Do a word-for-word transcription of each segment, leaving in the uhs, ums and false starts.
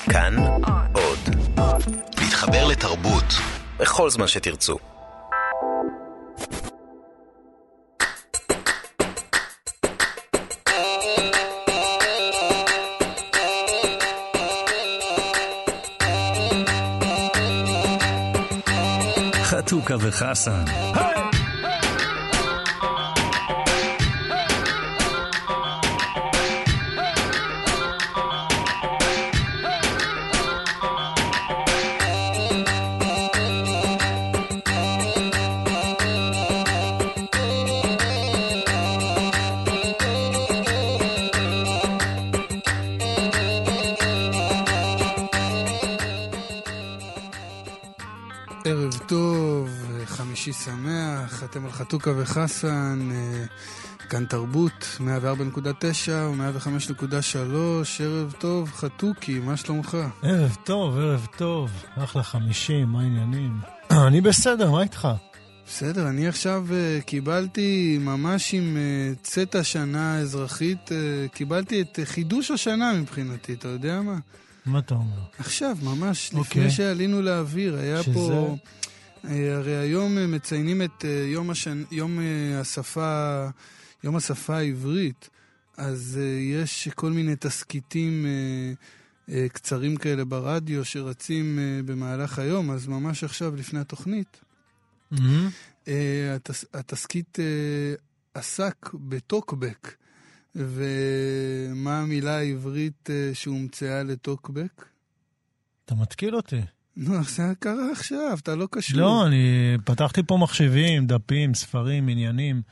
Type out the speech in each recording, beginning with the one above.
כאן עוד. להתחבר לתרבות בכל זמן שתרצו. חתוכה וחסן. ערב טוב, חמישי שמח, אתם על חתוכה וחסן, כאן תרבות, מאה וארבע נקודה תשע ו-מאה וחמש נקודה שלוש, ערב טוב, חתוכי, מה שלומך? ערב טוב, ערב טוב, אחלה חמישי, מה העניינים? אני בסדר, מה איתך? בסדר, אני עכשיו uh, קיבלתי ממש עם uh, צאת השנה האזרחית, uh, קיבלתי את uh, חידוש השנה מבחינתי, אתה יודע מה? מה אתה אומר? עכשיו, ממש, okay. לפני שעלינו לאוויר, היה שזה... פה... Uh, הרי היום uh, מציינים את uh, יום, השנ... יום uh, השפה, יום השפה העברית, אז uh, יש כל מיני תסקיטים uh, uh, קצרים כאלה ברדיו שרצים uh, במהלך היום, אז ממש עכשיו לפני התוכנית, mm-hmm. uh, התס... התסקית uh, עסק בטוקבק, ומה המילה העברית uh, שהומצאה לטוקבק? אתה מתקיל אותי. נו, זה קרה עכשיו, אתה לא קשור. לא, אני פתחתי פה מחשבים, דפים, ספרים, עניינים.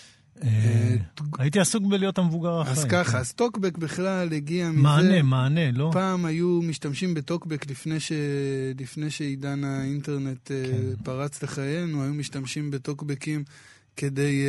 הייתי עסוק בלהיות המבוגר אחרי. אז ככה, אז טוקבק בכלל הגיע מזה... מענה, מענה, לא? פעם היו משתמשים בטוקבק לפני שעידן האינטרנט פרץ לחיינו, היו משתמשים בטוקבקים כדי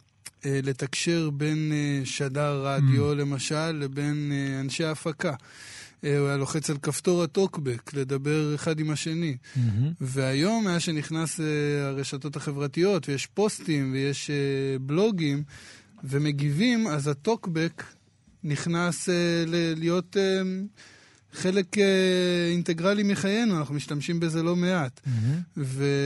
לתקשר בין שדר רדיו, למשל, לבין אנשי ההפקה. הוא היה לוחץ על כפתור הטוקבק, לדבר אחד עם השני. Mm-hmm. והיום, היה שנכנס uh, הרשתות החברתיות, ויש פוסטים, ויש uh, בלוגים, ומגיבים, אז הטוקבק נכנס uh, ל- להיות uh, חלק uh, אינטגרלי מחיינו, אנחנו משתמשים בזה לא מעט. Mm-hmm.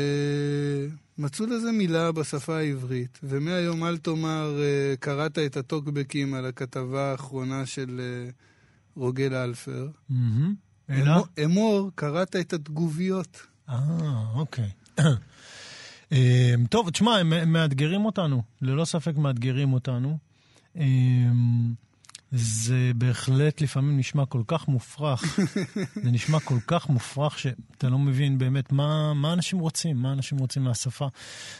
ומצאו לזה מילה בשפה העברית, ומהיום אל תאמר, uh, קראת את הטוקבקים על הכתבה האחרונה של... Uh, רוגל אלפר. אלא? אמור, קראת את התגוביות. אה, אוקיי. טוב, תשמע, הם מאתגרים אותנו. ללא ספק מאתגרים אותנו. זה בהחלט לפעמים נשמע כל כך מופרך. זה נשמע כל כך מופרך שאתה לא מבין באמת מה אנשים רוצים, מה אנשים רוצים מהשפה.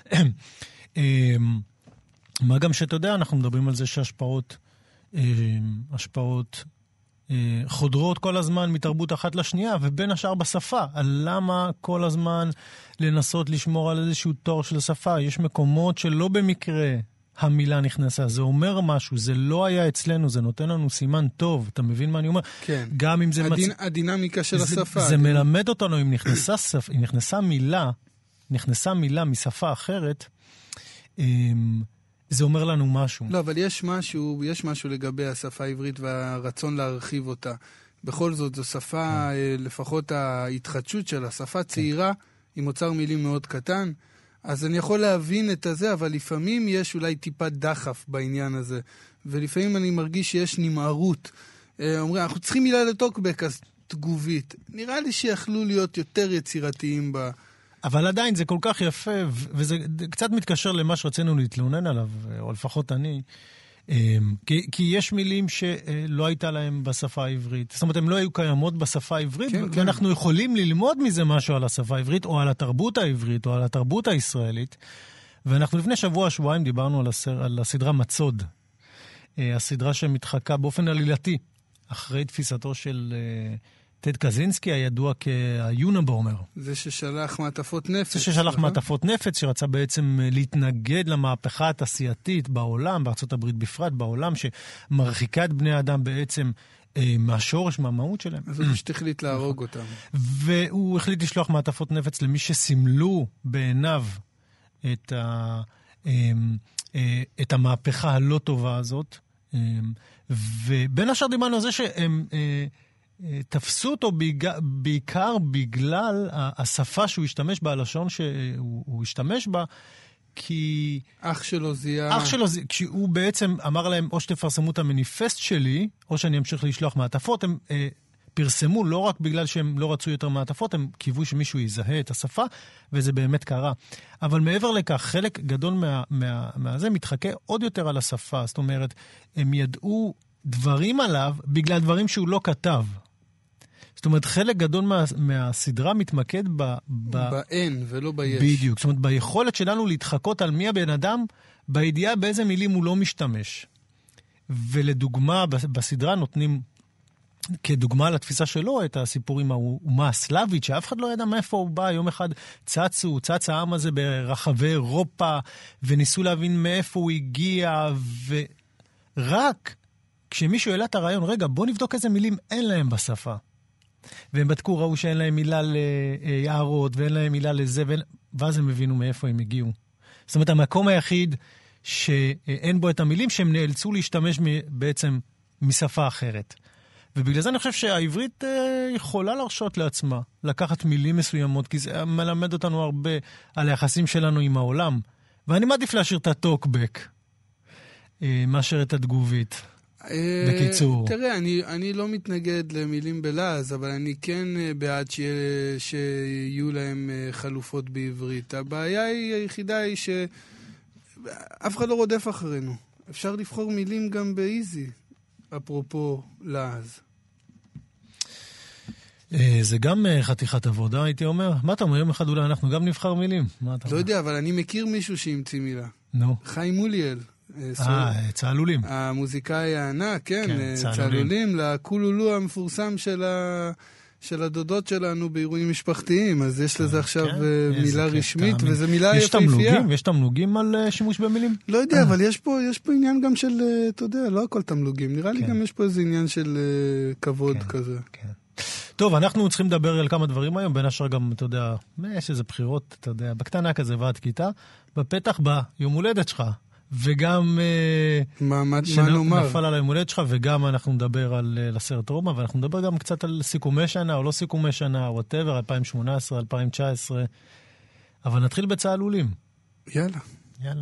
מה גם שאתה יודע, אנחנו מדברים על זה שהשפעות, השפעות, חודרות כל הזמן מתרבות אחת לשנייה, ובין השאר בשפה. על למה כל הזמן לנסות לשמור על איזשהו תור של שפה? יש מקומות שלא במקרה המילה נכנסה. זה אומר משהו, זה לא היה אצלנו, זה נותן לנו סימן טוב. אתה מבין מה אני אומר? כן. גם אם זה הדין, מצ... הדינמיקה של זה, השפה. זה הדין... מלמד אותנו, אם נכנסה, שפ... אם נכנסה מילה, נכנסה מילה משפה אחרת, זה אומר לנו משהו. לא, אבל יש משהו, יש משהו לגבי השפה העברית והרצון להרחיב אותה. בכל זאת, זו שפה, לפחות ההתחדשות שלה, שפה צעירה, עם אוצר מילים מאוד קטן, אז אני יכול להבין את הזה, אבל לפעמים יש אולי טיפה דחף בעניין הזה, ולפעמים אני מרגיש שיש נמהרות. אומרים, אנחנו צריכים מילה לטוקבק, אז תגובית. נראה לי שיכלו להיות יותר יצירתיים בה. אבל עדיין זה כל כך יפה, וזה קצת מתקשר למה שרצינו להתלונן עליו, או לפחות אני, כי, כי יש מילים שלא הייתה להם בשפה העברית. זאת אומרת, הן לא היו קיימות בשפה העברית, כן, ואנחנו כן. יכולים ללמוד מזה משהו על השפה העברית, או על התרבות העברית, או על התרבות הישראלית. ואנחנו לפני שבוע, שבועיים, דיברנו על, הסר, על הסדרה מצוד. הסדרה שמתחקה באופן עלילתי, אחרי תפיסתו של... טד קזינסקי הידוע כיונבומר. זה ששלח מעטפות נפץ. זה ששלח מעטפות נפץ, שרצה בעצם להתנגד למהפכה התעשייתית בעולם, בארצות הברית בפרט, בעולם שמרחיקה את בני האדם בעצם אה, מהשורש, מהמהות שלהם. אז הוא פשוט החליט להרוג אותם. והוא החליט לשלוח מעטפות נפץ למי שסימלו בעיניו את, ה, אה, אה, את המהפכה הלא טובה הזאת. אה, ובין השאר דיברנו על זה שהם... אה, תפסו אותו בעיקר בגלל השפה שהוא השתמש בה, הלשון שהוא השתמש בה, כי... אח שלו זיהה... אח שלו זיהה, כשהוא בעצם אמר להם, או שתפרסמו את המניפסט שלי, או שאני אמשיך לשלוח מעטפות, הם אה, פרסמו לא רק בגלל שהם לא רצו יותר מעטפות, הם קיוו שמישהו יזהה את השפה, וזה באמת קרה. אבל מעבר לכך, חלק גדול מה, מה, מהזה מתחכה עוד יותר על השפה. זאת אומרת, הם ידעו דברים עליו בגלל דברים שהוא לא כתב. זאת אומרת, חלק גדול מה, מהסדרה מתמקד ב... באין ולא ביש. בדיוק. זאת אומרת, ביכולת שלנו להתחקות על מי הבן אדם, בידיעה באיזה מילים הוא לא משתמש. ולדוגמה, בסדרה נותנים, כדוגמה לתפיסה שלו, את הסיפורים האומה הסלאבית, שאף אחד לא ידע מאיפה הוא בא. יום אחד צצו, צץ העם הזה ברחבי אירופה, וניסו להבין מאיפה הוא הגיע, ורק כשמישהו העלה את הרעיון, רגע, בוא נבדוק איזה מילים אין להם בשפה. והם בדקו, ראו שאין להם מילה ליערות, ואין להם מילה לזה, ואין... ואז הם הבינו מאיפה הם הגיעו. זאת אומרת, המקום היחיד שאין בו את המילים, שהם נאלצו להשתמש בעצם משפה אחרת. ובגלל זה אני חושב שהעברית יכולה להרשות לעצמה, לקחת מילים מסוימות, כי זה מלמד אותנו הרבה על היחסים שלנו עם העולם. ואני מעדיף להשאיר את הטוקבק, מאשר את התגובית. בקיצור. תראה, אני, אני לא מתנגד למילים בלעז, אבל אני כן בעד שיה, שיהיו להם חלופות בעברית. הבעיה היא, היחידה היא שאף אחד לא רודף אחרינו. אפשר לבחור מילים גם באיזי, אפרופו לעז. זה גם חתיכת עבודה, הייתי אומר. מה אתה אומר? יום אחד אולי אנחנו גם נבחר מילים. לא יודע, אבל אני מכיר מישהו שהמציא מילה. נו. חיים מוליאל. אה, צהלולים. המוזיקאי הענק, כן, צהלולים, לקולולו המפורסם של ה... של הדודות שלנו באירועים משפחתיים, אז יש לזה עכשיו מילה רשמית, וזו מילה יפהפייה. יש תמלוגים על שימוש במילים? לא יודע, אבל יש פה עניין גם של, אתה יודע, לא הכל תמלוגים, נראה לי גם יש פה איזה עניין של כבוד כזה. טוב, אנחנו צריכים לדבר על כמה דברים היום, בין השאר גם, אתה יודע, יש איזה בחירות, אתה יודע, בקטנה כזה ועד כיתה, בפתח ביום הולדת שלך. וגם שנפל על היום הולדת שלך, וגם אנחנו נדבר על הסרט רומא, ואנחנו נדבר גם קצת על סיכומי שנה, או לא סיכומי שנה, whatever, אלפיים שמונה עשרה, אלפיים תשע עשרה, אבל נתחיל בצהלולים. יאללה. יאללה.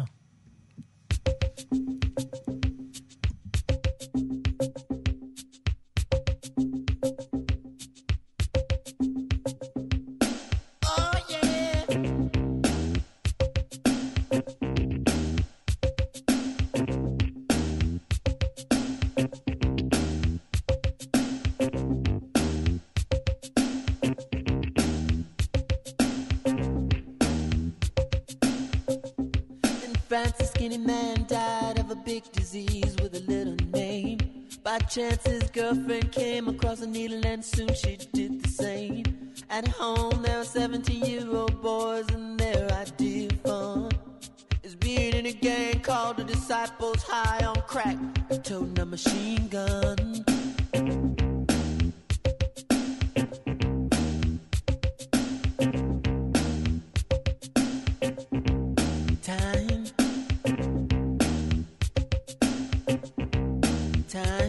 Chance his girlfriend came across a needle and soon she did the same. At home there were seventeen-year-old boys and their idea of fun is being in a gang called the Disciples, high on crack, toting a machine gun. Time, time.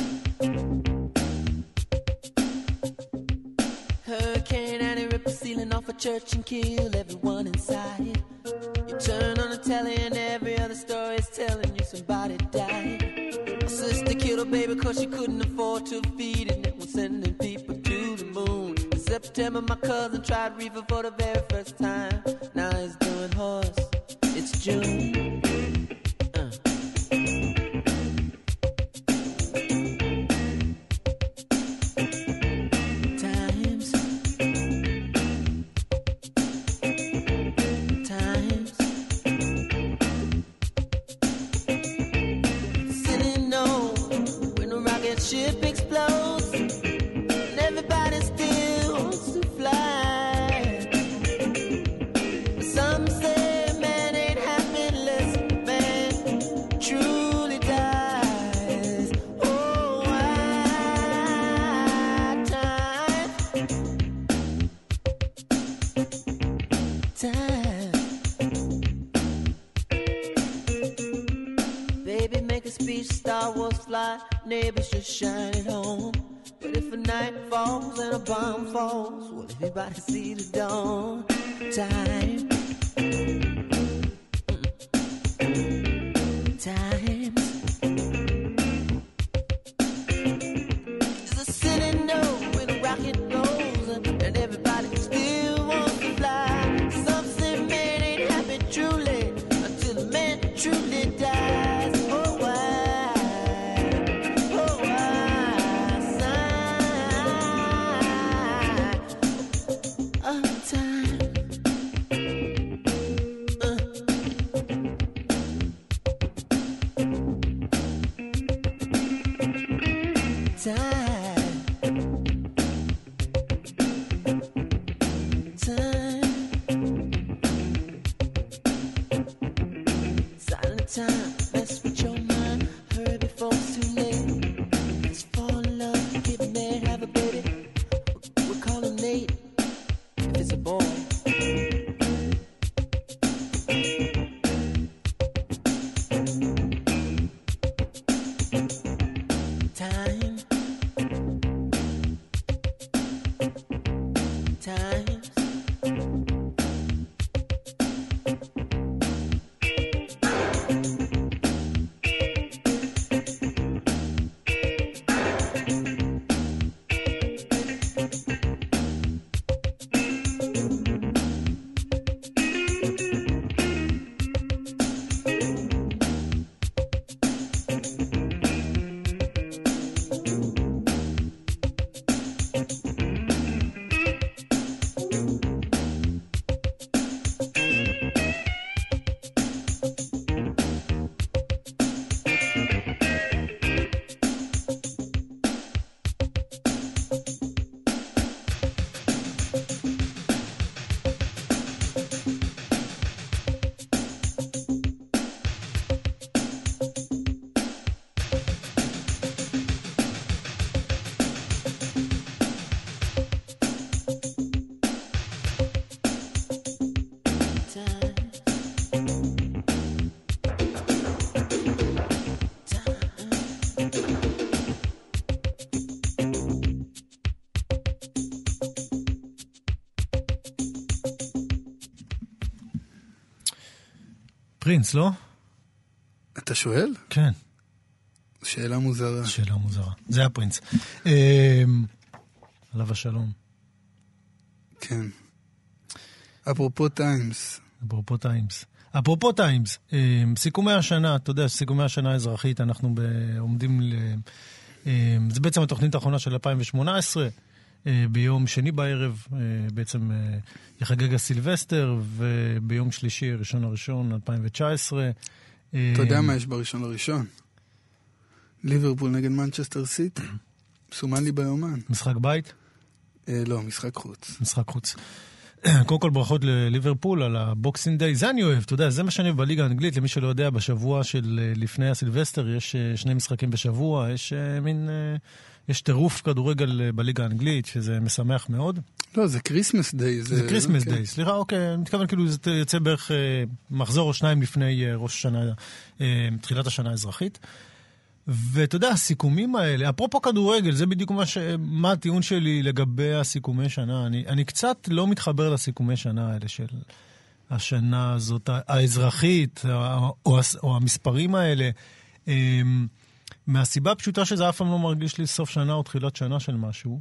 Off a church and kill everyone inside. You turn on the telly and every other story is telling you somebody died. My sister killed her baby cause she couldn't afford to feed it. And was sending people to the moon. In September my cousin tried reefer for the very first time. Now he's doing horse. It's June. uh. Ship explodes and everybody still wants to fly. Some say man ain't happy unless man truly dies. Oh, why time? Time. Baby, make a speech, Star Wars fly. Neighbors just shine it home. But if a the night falls and a bomb falls, will everybody see the dawn? Time. Time. There's a city note when a rocket goes, and everybody still wants to fly. Some say man ain't happy truly until the man truly dies. Oh why, oh why, sigh of time. Uh. Time. Time. Silent time, mess with your mind. Hurry before it's too late. Let's fall in love, get married, have a baby. We'll call him Nate, if it's a boy. Time. Times. פרינס, לא? אתה שואל? כן. שאלה מוזרה. שאלה מוזרה. זה היה פרינס. עליו השלום. כן. אפרופו טיימס. אפרופו טיימס. אפרופו טיימס, סיכומי השנה, אתה יודע, סיכומי השנה האזרחית, אנחנו עומדים ל... זה בעצם התוכנית האחרונה של אלפיים שמונה עשרה, ביום שני בערב, בעצם יחגג הסילבסטר, וביום שלישי, ראשון הראשון, אלפיים תשע עשרה. אתה יודע מה יש בראשון הראשון? ליברפול נגד מנצ'סטר סיטי. סומן לי ביומן. משחק בית? לא, משחק חוץ. משחק חוץ. קודם כל ברכות לליברפול על הבוקסינג דיי, זה אני אוהב, אתה יודע, זה מה שאני אוהב בליגה האנגלית, למי שלא יודע, בשבוע של לפני הסילבסטר יש שני משחקים בשבוע, יש מין, יש טירוף כדורגל בליגה האנגלית, שזה משמח מאוד. לא, זה קריסמס דיי. זה קריסמס דיי, סליחה, אוקיי, אני מתכוון כאילו זה יוצא בערך מחזור או שניים לפני ראש השנה, תחילת השנה האזרחית. ואתה יודע, הסיכומים האלה, אפרופו כדורגל, זה בדיוק מה, ש... מה הטיעון שלי לגבי הסיכומי שנה. אני, אני קצת לא מתחבר לסיכומי שנה האלה של השנה הזאת, האזרחית, או, או המספרים האלה, מהסיבה הפשוטה שזה אף פעם לא מרגיש לי סוף שנה או תחילת שנה של משהו,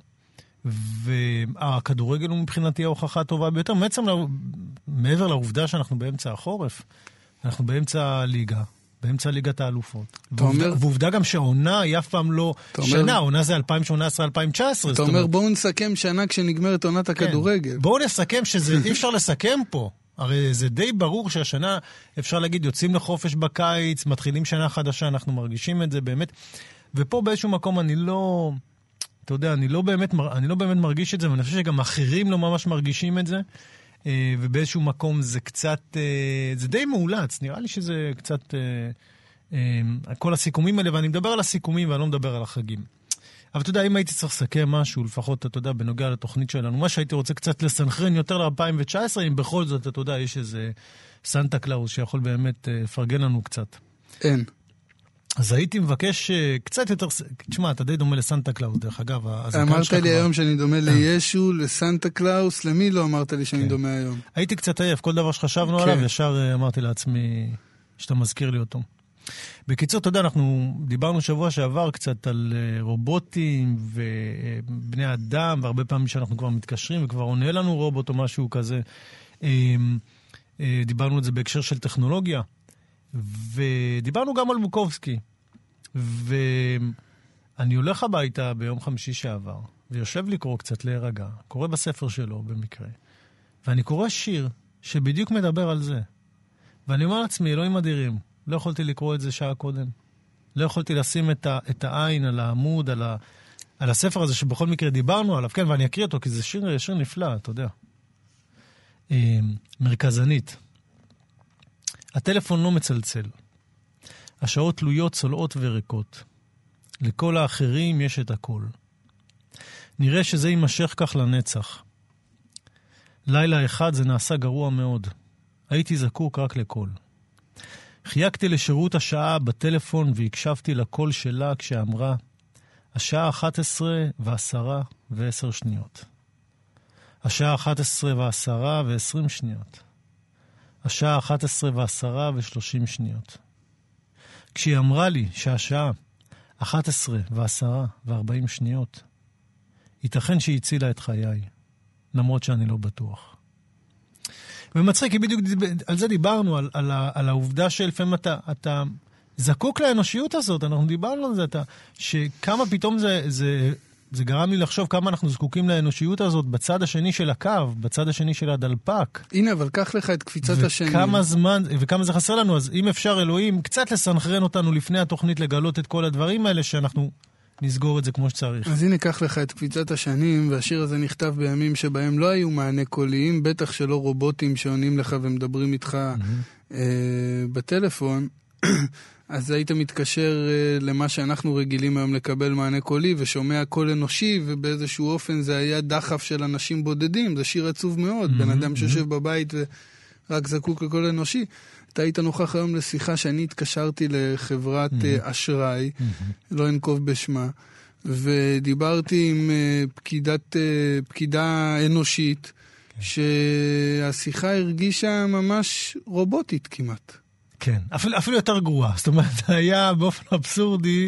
והכדורגל הוא מבחינתי ההוכחה הטובה ביותר, בעצם מעבר לעובדה שאנחנו באמצע החורף, אנחנו באמצע הליגה, באמצע ליגת האלופות. ועובדה גם שהעונה היא אף פעם לא שנה, העונה זה אלפיים שמונה עשרה אלפיים תשע עשרה. אתה אומר בואו נסכם שנה כשנגמרת עונת הכדורגל. בואו נסכם שזה אי אפשר לסכם פה. הרי זה די ברור שהשנה, אפשר להגיד, יוצאים לחופש בקיץ, מתחילים שנה חדשה, אנחנו מרגישים את זה באמת. ופה באיזשהו מקום אני לא, אתה יודע, אני לא באמת, אני לא באמת מרגיש את זה, ואני חושב שגם אחרים לא ממש מרגישים את זה. ובאיזשהו מקום זה קצת, זה די מעולץ, נראה לי שזה קצת, כל הסיכומים האלה, ואני מדבר על הסיכומים ואני לא מדבר על החגים. אבל אתה יודע, אם הייתי צריך לסכם משהו, לפחות, אתה יודע, בנוגע לתוכנית שלנו, מה שהייתי רוצה קצת לסנכרן יותר ל-אלפיים תשע עשרה, אם בכל זאת, אתה יודע, יש איזה סנטה קלאוס שיכול באמת לפרגן לנו קצת. אין. אז הייתי מבקש קצת יותר... תשמע, אתה די דומה לסנטה קלאוס, דרך אגב. אמרת לי היום שאני דומה לישו, לסנטה קלאוס, למי לא אמרת לי שאני דומה היום? הייתי קצת עייף, כל דבר שחשבנו עליו, ישר אמרתי לעצמי שאתה מזכיר לי אותו. בקיצור, אתה יודע, אנחנו דיברנו שבוע שעבר קצת על רובוטים ובני אדם, והרבה פעמים שאנחנו כבר מתקשרים וכבר עונה לנו רובוט או משהו כזה. דיברנו על זה בהקשר של טכנולוגיה, ודיברנו גם על בוקובסקי. ואני הולך הביתה ביום חמישי שעבר, ויושב לקרוא קצת להירגע, קורא בספר שלו במקרה, ואני קורא שיר שבדיוק מדבר על זה. ואני אומר לעצמי, אלוהים אדירים, לא יכולתי לקרוא את זה שעה קודם. לא יכולתי לשים את, ה, את העין על העמוד, על, ה, על הספר הזה שבכל מקרה דיברנו עליו, כן, ואני אקריא אותו, כי זה שיר, שיר נפלא, אתה יודע. מרכזנית. הטלפון לא מצלצל. השעות תלויות, צולעות וריקות. לכל האחרים יש את הכל. נראה שזה יימשך כך לנצח. לילה אחד זה נעשה גרוע מאוד. הייתי זקוק רק לקול. חייגתי לשירות השעה בטלפון והקשבתי לקול שלה כשאמרה, השעה אחת עשרה ועשרה ועשר שניות. השעה אחת עשרה ועשרה ועשרים שניות. השעה אחת עשרה ועשרה ושלושים שניות. כשהיא אמרה לי שהשעה אחת עשרה ועשרה וארבעים שניות, ייתכן שהיא הצילה את חיי, למרות שאני לא בטוח. ומצחיק, כי בדיוק על זה דיברנו, על, על, על העובדה שלפעמים אתה, אתה זקוק לאנושיות הזאת, אנחנו דיברנו על זה, אתה, שכמה פתאום זה, זה, זה גרם לי לחשוב כמה אנחנו זקוקים לאנושיות הזאת בצד השני של הקו, בצד השני של הדלפק. הנה, אבל קח לך את קפיצת השני. וכמה זמן, וכמה זה חסר לנו, אז אם אפשר אלוהים, קצת לסנכרן אותנו לפני התוכנית לגלות את כל הדברים האלה שאנחנו נסגור את זה כמו שצריך. אז הנה, קח לך את קפיצת השנים, והשיר הזה נכתב בימים שבהם לא היו מענה קוליים, בטח שלא רובוטים שעונים לך ומדברים איתך mm-hmm. אה, בטלפון, אז היית מתקשר אה, למה שאנחנו רגילים היום לקבל מענה קולי, ושומע קול אנושי, ובאיזשהו אופן זה היה דחף של אנשים בודדים, זה שיר עצוב מאוד, mm-hmm. בן אדם שיושב mm-hmm. בבית ורק זקוק לקול אנושי. אתה היית נוכח היום לשיחה שאני התקשרתי לחברת mm-hmm. אשראי, mm-hmm. לא אנקוב בשמה, ודיברתי עם פקידת, פקידה אנושית, okay. שהשיחה הרגישה ממש רובוטית כמעט. כן, אפילו, אפילו יותר גרועה. זאת אומרת, היה באופן אבסורדי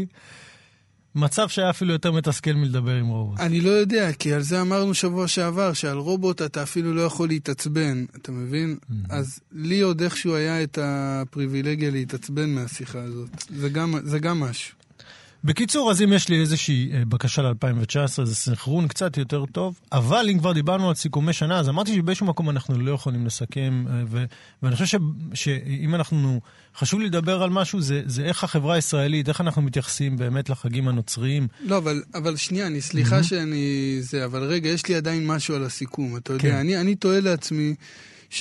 מצב שהיה אפילו יותר מתסכל מלדבר עם רובוט. אני לא יודע, כי על זה אמרנו שבוע שעבר, שעל רובוט אתה אפילו לא יכול להתעצבן, אתה מבין? Mm-hmm. אז לי עוד איכשהו היה את הפריבילגיה להתעצבן מהשיחה הזאת. זה גם, זה גם משהו. בקיצור, אז אם יש לי איזושהי בקשה ל-אלפיים תשע עשרה, זה סנכרון קצת יותר טוב, אבל אם כבר דיברנו על סיכומי שנה, אז אמרתי שבאיזשהו מקום אנחנו לא יכולים לסכם, ו- ואני חושב ש- שאם אנחנו, חשוב לי לדבר על משהו, זה, זה איך החברה הישראלית, איך אנחנו מתייחסים באמת לחגים הנוצריים. לא, אבל, אבל שנייה, אני סליחה mm-hmm. שאני זה, אבל רגע, יש לי עדיין משהו על הסיכום, אתה יודע, כן. אני, אני טועה לעצמי, ש...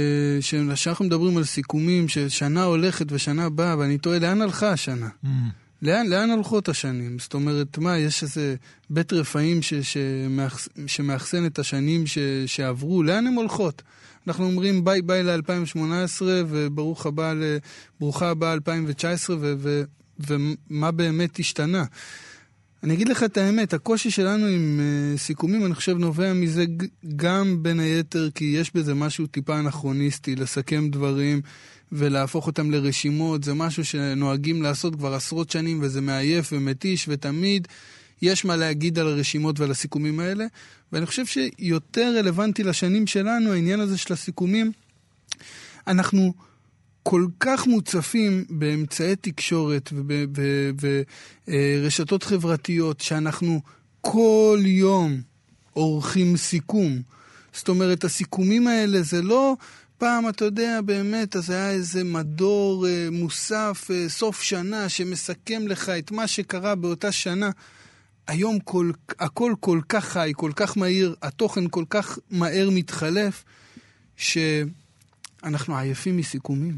שאנחנו מדברים על סיכומים, ששנה הולכת ושנה באה, ואני טועה, לאן הלכה השנה? Mm-hmm. לאן, לאן הלכות השנים? זאת אומרת, מה, יש איזה בית רפאים ש, שמאחס, שמאחסן את השנים ש, שעברו, לאן הם הולכות? אנחנו אומרים ביי ביי ל-אלפיים שמונה עשרה וברוך הבא, ברוכה הבאה אלפיים תשע עשרה ו, ו, ומה באמת השתנה. אני אגיד לך את האמת, הקושי שלנו עם uh, סיכומים, אני חושב, נובע מזה גם בין היתר, כי יש בזה משהו טיפה אנכרוניסטי, לסכם דברים ולהפוך אותם לרשימות, זה משהו שנוהגים לעשות כבר עשרות שנים, וזה מעייף ומתיש, ותמיד יש מה להגיד על הרשימות ועל הסיכומים האלה, ואני חושב שיותר רלוונטי לשנים שלנו, העניין הזה של הסיכומים, אנחנו כל כך מוצפים באמצעי תקשורת ורשתות חברתיות, שאנחנו כל יום עורכים סיכום. זאת אומרת, הסיכומים האלה זה לא פעם, אתה יודע, באמת, אז היה איזה מדור אה, מוסף, אה, סוף שנה, שמסכם לך את מה שקרה באותה שנה. היום כל, הכל כל כך חי, כל כך מהיר, התוכן כל כך מהר מתחלף, שאנחנו עייפים מסיכומים.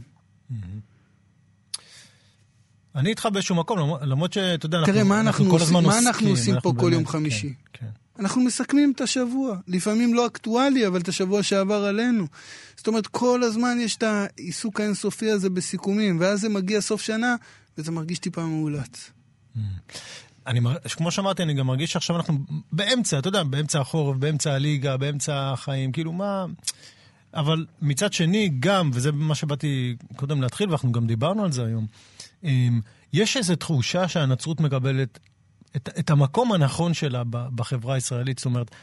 אני איתך באיזשהו מקום, למרות שאתה יודע, תראה, מה אנחנו, כל הזמן מה אנחנו עושים פה כל יום חמישי? כן. אנחנו מסכמים את השבוע, לפעמים לא אקטואלי, אבל את השבוע שעבר עלינו. זאת אומרת, כל הזמן יש את העיסוק האינסופי הזה בסיכומים, ואז זה מגיע סוף שנה, וזה מרגיש טיפה מאולץ. אני, כמו שאמרתי, אני גם מרגיש שעכשיו אנחנו באמצע, אתה יודע, באמצע החורף, באמצע הליגה, באמצע החיים, כאילו מה... אבל מצד שני גם, וזה מה שבאתי קודם להתחיל, ואנחנו גם דיברנו על זה היום, יש איזו תחושה שהנצרות מקבלת את, את המקום הנכון שלה בחברה הישראלית, זאת אומרת,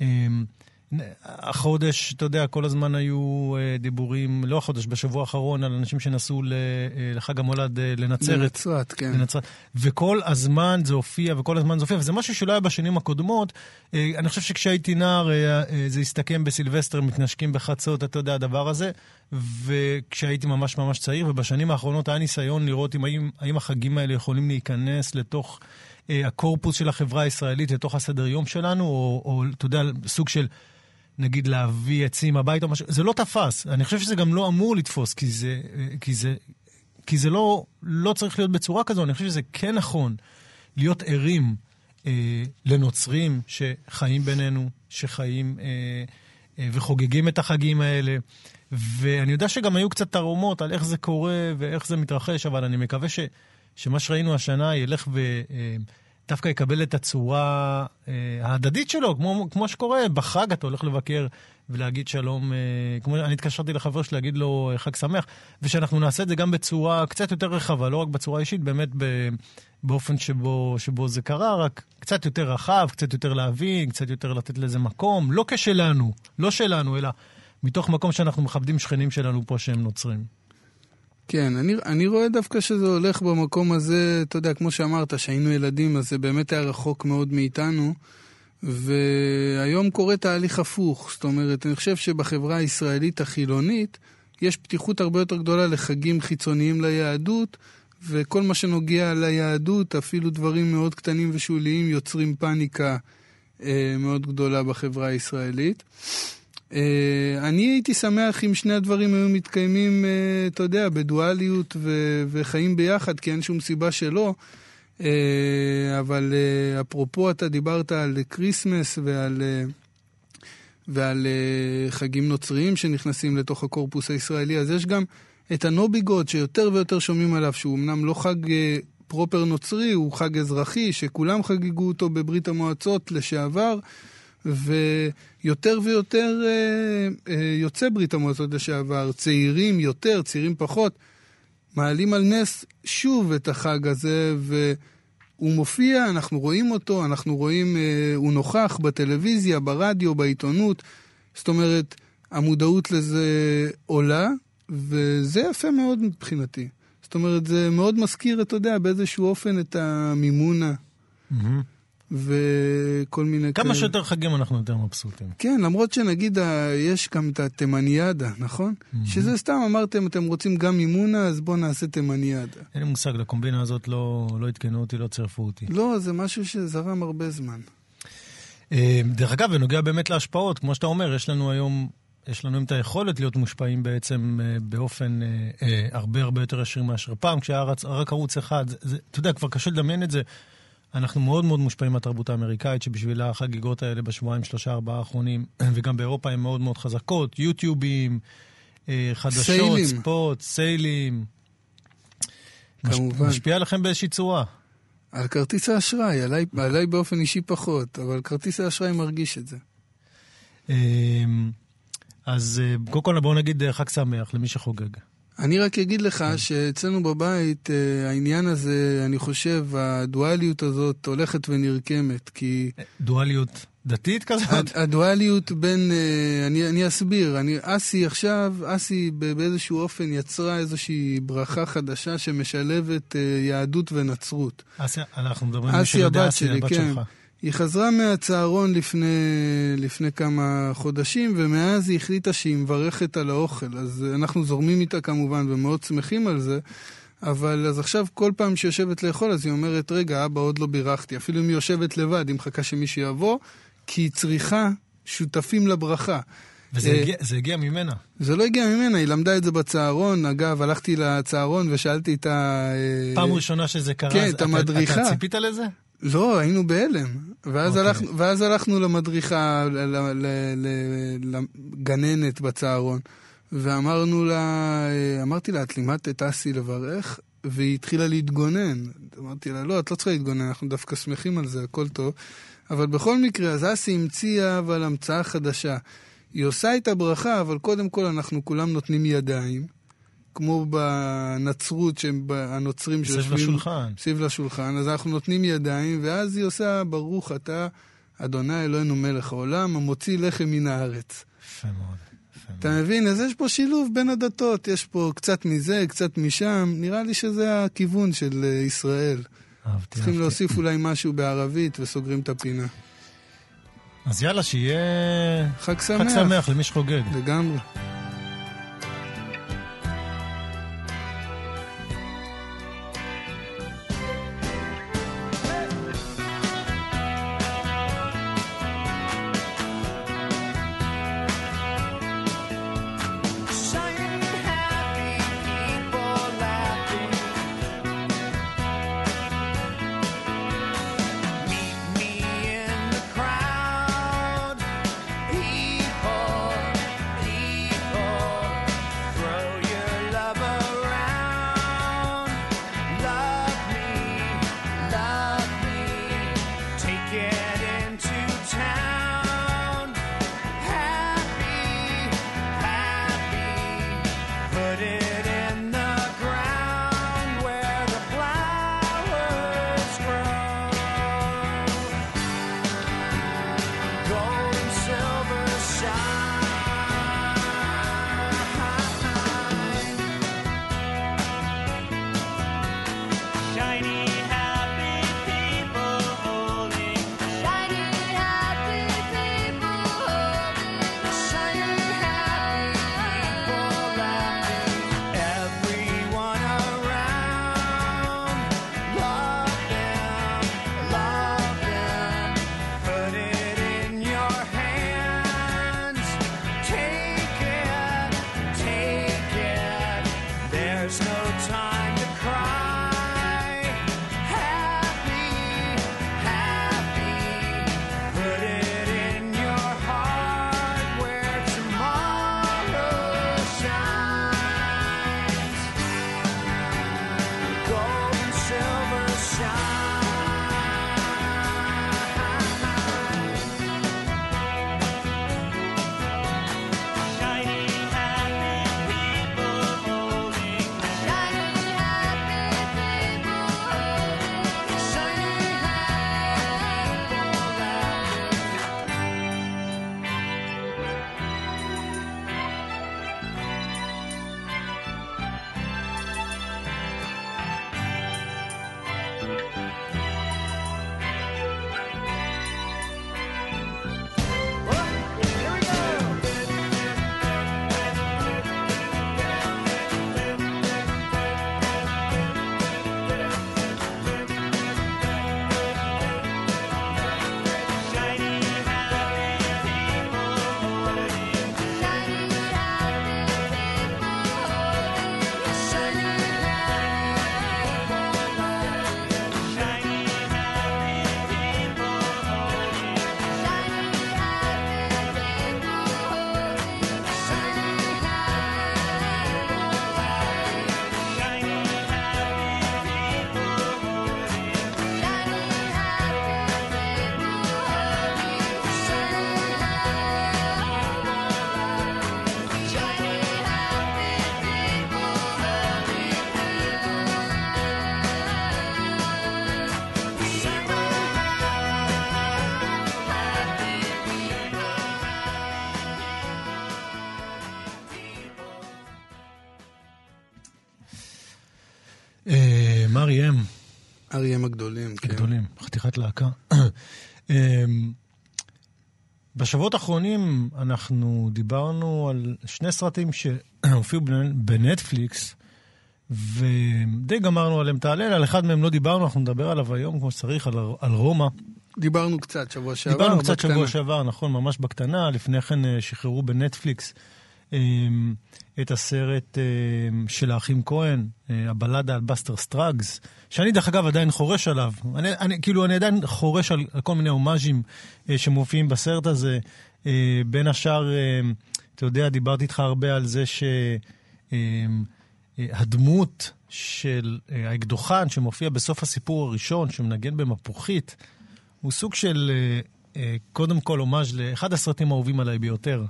החודש, אתה יודע, כל הזמן היו דיבורים, לא החודש, בשבוע האחרון, על אנשים שנסעו לחג המולד לנצרת. לנצרת, כן. לנצרת. וכל הזמן זה הופיע, וכל הזמן זה הופיע, וזה משהו שלא היה בשנים הקודמות. אני חושב שכשהייתי נער, זה הסתכם בסילבסטר, מתנשקים בחצות, אתה יודע, הדבר הזה, וכשהייתי ממש ממש צעיר, ובשנים האחרונות היה ניסיון לראות אם, האם, האם החגים האלה יכולים להיכנס לתוך הקורפוס של החברה הישראלית, לתוך הסדר יום שלנו, או, או אתה יודע, סוג של... נגיד להביא עצים הביתה, זה לא תפס. אני חושב שזה גם לא אמור לתפוס, כי זה, כי זה, כי זה לא, לא צריך להיות בצורה כזו. אני חושב שזה כן נכון להיות ערים אה, לנוצרים שחיים בינינו, שחיים אה, אה, וחוגגים את החגים האלה. ואני יודע שגם היו קצת תרומות על איך זה קורה ואיך זה מתרחש, אבל אני מקווה ש, שמה שראינו השנה ילך ו... אה, דווקא יקבל את הצורה אה, ההדדית שלו, כמו, כמו שקורה בחג, אתה הולך לבקר ולהגיד שלום, אה, כמו אני התקשרתי לחבר שלי להגיד לו חג שמח, ושאנחנו נעשה את זה גם בצורה קצת יותר רחבה, לא רק בצורה אישית, באמת ב, באופן שבו, שבו זה קרה, רק קצת יותר רחב, קצת יותר להבין, קצת יותר לתת לזה מקום, לא כשלנו, לא שלנו, אלא מתוך מקום שאנחנו מכבדים שכנים שלנו פה שהם נוצרים. כן, אני, אני רואה דווקא שזה הולך במקום הזה, אתה יודע, כמו שאמרת, שהיינו ילדים, אז זה באמת היה רחוק מאוד מאיתנו, והיום קורה תהליך הפוך. זאת אומרת, אני חושב שבחברה הישראלית החילונית, יש פתיחות הרבה יותר גדולה לחגים חיצוניים ליהדות, וכל מה שנוגע ליהדות, אפילו דברים מאוד קטנים ושוליים, יוצרים פאניקה אה, מאוד גדולה בחברה הישראלית. אני הייתי שמח אם שני הדברים היו מתקיימים, אתה יודע, בדואליות ו- וחיים ביחד, כי אין שום סיבה שלא. אבל אפרופו, אתה דיברת על קריסמס ועל, ועל חגים נוצריים שנכנסים לתוך הקורפוס הישראלי, אז יש גם את הנוביגוד שיותר ויותר שומעים עליו, שהוא אמנם לא חג פרופר נוצרי, הוא חג אזרחי, שכולם חגגו אותו בברית המועצות לשעבר, ויותר ויותר אה, אה, יוצא ברית המועצות לשעבר, צעירים יותר, צעירים פחות, מעלים על נס שוב את החג הזה, והוא מופיע, אנחנו רואים אותו, אנחנו רואים, אה, הוא נוכח בטלוויזיה, ברדיו, בעיתונות, זאת אומרת, המודעות לזה עולה, וזה יפה מאוד מבחינתי. זאת אומרת, זה מאוד מזכיר, אתה יודע, באיזשהו אופן את המימונה. Mm-hmm. וכל מיני... כמה שיותר חגים אנחנו יותר מבסוטים. כן, למרות שנגיד, יש גם את התימניאדה, נכון? שזה סתם אמרתם, אתם רוצים גם מימונה, אז בואו נעשה תימניאדה. אין לי מושג, לקומבינה הזאת לא התקנו אותי, לא צרפו אותי. לא, זה משהו שזרם הרבה זמן. דרך אגב, ונוגע באמת להשפעות, כמו שאתה אומר, יש לנו היום, יש לנו את היכולת להיות מושפעים בעצם באופן הרבה הרבה יותר ישיר מאשר פעם, כשהיה רק ערוץ אחד, אתה יודע, כבר קשה לדמיין את זה, אנחנו מאוד מאוד מושפעים מהתרבות האמריקאית, שבשביל החגיגות האלה בשבועיים, שלושה, ארבעה האחרונים, וגם באירופה הן מאוד מאוד חזקות, יוטיובים, חדשות, סיילים. ספורט, סיילים. כמובן. משפיע לכם באיזושהי צורה. על כרטיס האשראי, עליי, עליי באופן אישי פחות, אבל כרטיס האשראי מרגיש את זה. אז קודם כל בואו נגיד חג שמח למי שחוגג. אני רק אגיד לך שאצלנו בבית, העניין הזה, אני חושב, הדואליות הזאת הולכת ונרקמת, כי... דואליות דתית כזאת? הדואליות בין, אני, אני אסביר, אני, אסי עכשיו, אסי באיזשהו אופן יצרה איזושהי ברכה חדשה שמשלבת יהדות ונצרות. אסי, אנחנו מדברים מי שיודע, אסי, הבת שלך. היא חזרה מהצהרון לפני, לפני כמה חודשים, ומאז היא החליטה שהיא מברכת על האוכל. אז אנחנו זורמים איתה כמובן, ומאוד שמחים על זה, אבל אז עכשיו כל פעם שיושבת לאכול, אז היא אומרת, רגע, אבא עוד לא בירכתי. אפילו אם היא יושבת לבד, היא מחכה שמישהו יבוא, כי היא צריכה שותפים לברכה. וזה הגיע, זה הגיע ממנה. זה לא הגיע ממנה, היא למדה את זה בצהרון. אגב, הלכתי לצהרון ושאלתי את ה... פעם ראשונה שזה קרה, כן, את המדריכה. אתה ציפית לזה? לא, היינו בהלם. ואז, okay. הלכנו, ואז הלכנו למדריכה, לגננת בצהרון, ואמרנו לה, אמרתי לה, את לימדת את אסי לברך? והיא התחילה להתגונן. אמרתי לה, לא, את לא צריכה להתגונן, אנחנו דווקא שמחים על זה, הכל טוב. אבל בכל מקרה, אז אסי המציאה אבל המצאה חדשה. היא עושה את הברכה, אבל קודם כל אנחנו כולם נותנים ידיים, כמו בנצרות שהנוצרים סביב לשולחן. סביב לשולחן, אז אנחנו נותנים ידיים, ואז היא עושה, ברוך אתה, אדוני אלוהינו מלך העולם, המוציא לחם מן הארץ. יפה מאוד. אתה מבין? אז יש פה שילוב בין הדתות, יש פה קצת מזה, קצת משם, נראה לי שזה הכיוון של ישראל. אהבתי, צריכים אהבתי. להוסיף אולי משהו בערבית וסוגרים את הפינה. אז יאללה, שיהיה חג שמח. חג שמח למי שחוגג. לגמרי. אריים. אריים הגדולים, כן. הגדולים, חתיכת להקה. בשבועות האחרונים אנחנו דיברנו על שני סרטים שהופיעו בנטפליקס, ודי גמרנו עליהם תעלל, על אחד מהם לא דיברנו, אנחנו נדבר עליו היום כמו שצריך, על, על רומא. דיברנו קצת שבוע שעבר. דיברנו קצת בקטנה. שבוע שעבר, נכון, ממש בקטנה, לפני כן שחררו בנטפליקס את הסרט של האחים כהן, הבלדה על בסטר סטראגס, שאני דרך אגב עדיין חורש עליו. אני, אני, כאילו אני עדיין חורש על, על כל מיני הומאז'ים שמופיעים בסרט הזה. בין השאר, אתה יודע, דיברתי איתך הרבה על זה ש... הדמות של האקדוחן שמופיע בסוף הסיפור הראשון, שמנגן במפוחית, הוא סוג של, קודם כל, הומאז' לאחד הסרטים האהובים עליי ביותר.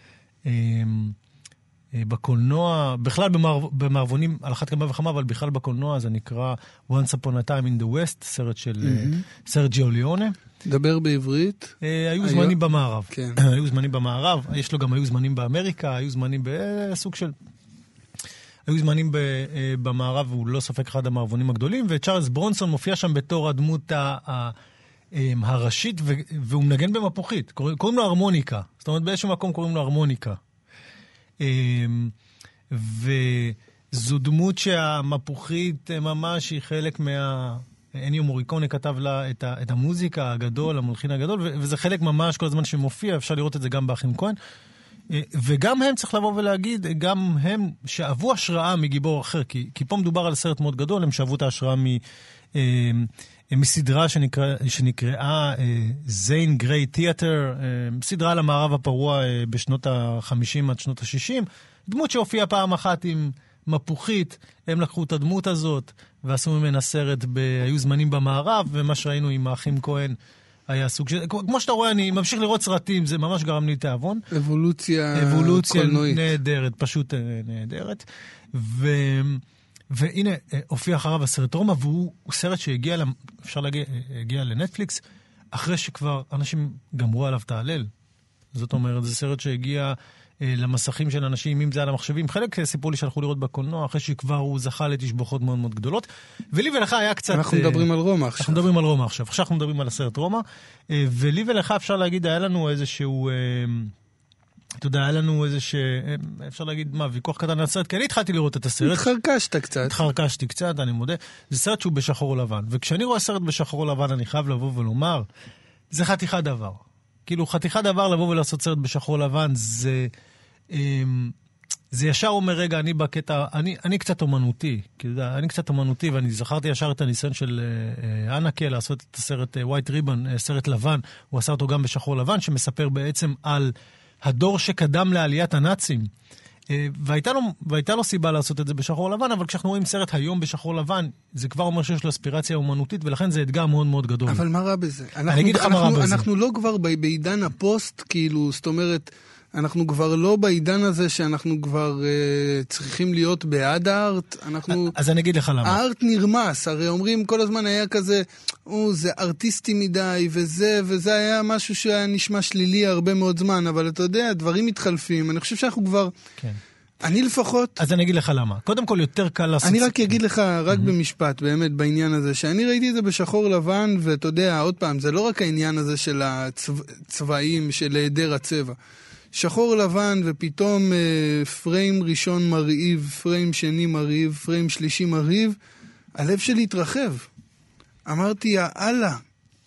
בקולנוע, בכלל במער, במערבונים, על אחת כמה וכמה, אבל בכלל בקולנוע זה נקרא Once Upon a Time in the West, סרט של mm-hmm. סרג'יו ליאונה. דבר בעברית. היו היו זמנים במערב. כן. היו זמנים במערב, יש לו גם היו זמנים באמריקה, היו זמנים בסוג של... היו זמנים במערב, והוא לא ספק אחד המערבונים הגדולים, וצ'ארלס ברונסון מופיע שם בתור הדמות הראשית, והוא מנגן במפוחית. קוראים לו הרמוניקה. זאת אומרת, באיזשהו מקום קוראים לו הרמוניקה. וזו דמות שהמפוחית ממש היא חלק מה... אניו מוריקונה כתב לה את, ה... את המוזיקה הגדול, המולחין הגדול, ו... וזה חלק ממש כל הזמן שמופיע, אפשר לראות את זה גם באחים כהן. וגם הם, צריך לבוא ולהגיד, גם הם שאהבו השראה מגיבור אחר, כי, כי פה מדובר על סרט מאוד גדול, הם שאהבו את ההשראה מ... מסדרה שנקרא, שנקראה זיין גריי תיאטר, סדרה על המערב הפרוע בשנות ה-חמישים עד שנות ה-שישים, דמות שהופיעה פעם אחת עם מפוחית, הם לקחו את הדמות הזאת ועשו ממנה סרט, ב... היו זמנים במערב, ומה שראינו עם האחים כהן היה סוג של... כמו שאתה רואה, אני ממשיך לראות סרטים, זה ממש גרם לי תיאבון. אבולוציה, אבולוציה קולנועית. נהדרת, פשוט נהדרת. ו... והנה, הופיע אחריו הסרט רומא, והוא סרט שהגיע, אפשר להגיע, הגיע לנטפליקס, אחרי שכבר אנשים גמרו עליו תעלל. זאת אומרת, זה סרט שהגיע למסכים של אנשים, אם זה על המחשבים. חלק סיפור לי שהלכו לראות בקולנוע, אחרי שכבר הוא זכה לתשבחות מאוד מאוד גדולות. ולי ולך היה קצת... אנחנו מדברים על רומא עכשיו. אנחנו מדברים על רומא עכשיו. עכשיו אנחנו מדברים על הסרט רומא. ולי ולך אפשר להגיד, היה לנו איזשהו... אתה יודע, היה לנו איזה ש... אפשר להגיד, מה, ויכוח קטן על הסרט, כי אני התחלתי לראות את הסרט. התחרקשת קצת. התחרקשתי קצת, אני מודה. זה סרט שהוא בשחור לבן. וכשאני רואה סרט בשחור לבן, אני חייב לבוא ולומר, זה חתיכה דבר. כאילו, חתיכה דבר לבוא ולעשות סרט בשחור לבן, זה... זה ישר אומר, רגע, אני בקטע... אני, אני קצת אומנותי. כי, יודע, אני קצת אומנותי, ואני זכרתי ישר את הניסיון של אנקה לעשות את הסרט White Ribbon, סרט לבן. הוא עשה אותו גם בשחור לבן, שמספר בעצם על... הדור שקדם לעליית הנאצים, והייתה לו, והייתה לו סיבה לעשות את זה בשחור לבן, אבל כשאנחנו רואים סרט היום בשחור לבן, זה כבר אומר שיש לו אספירציה אומנותית, ולכן זה אתגר מאוד מאוד גדול. אבל מה רע בזה? אנחנו, אני אגיד לך מה רע בזה. אנחנו לא כבר בעידן הפוסט, כאילו, זאת אומרת, אנחנו כבר לא בעידן הזה שאנחנו כבר uh, צריכים להיות בעד הארט. אנחנו... אז אני אגיד לך למה. הארט נרמס, הרי אומרים כל הזמן היה כזה, או, זה ארטיסטי מדי, וזה, וזה היה משהו שהיה נשמע שלילי הרבה מאוד זמן, אבל אתה יודע, דברים מתחלפים. אני חושב שאנחנו כבר... כן. אני לפחות... אז אני אגיד לך למה. קודם כל יותר קל לעשות... אני רק אגיד לך, רק במשפט, באמת, בעניין הזה, שאני ראיתי את זה בשחור לבן, ואתה יודע, עוד פעם, זה לא רק העניין הזה של הצבעים, של היעדר הצבע. שחור לבן, ופתאום אה, פריים ראשון מרהיב, פריים שני מרהיב, פריים שלישי מרהיב, הלב שלי התרחב. אמרתי, יאללה,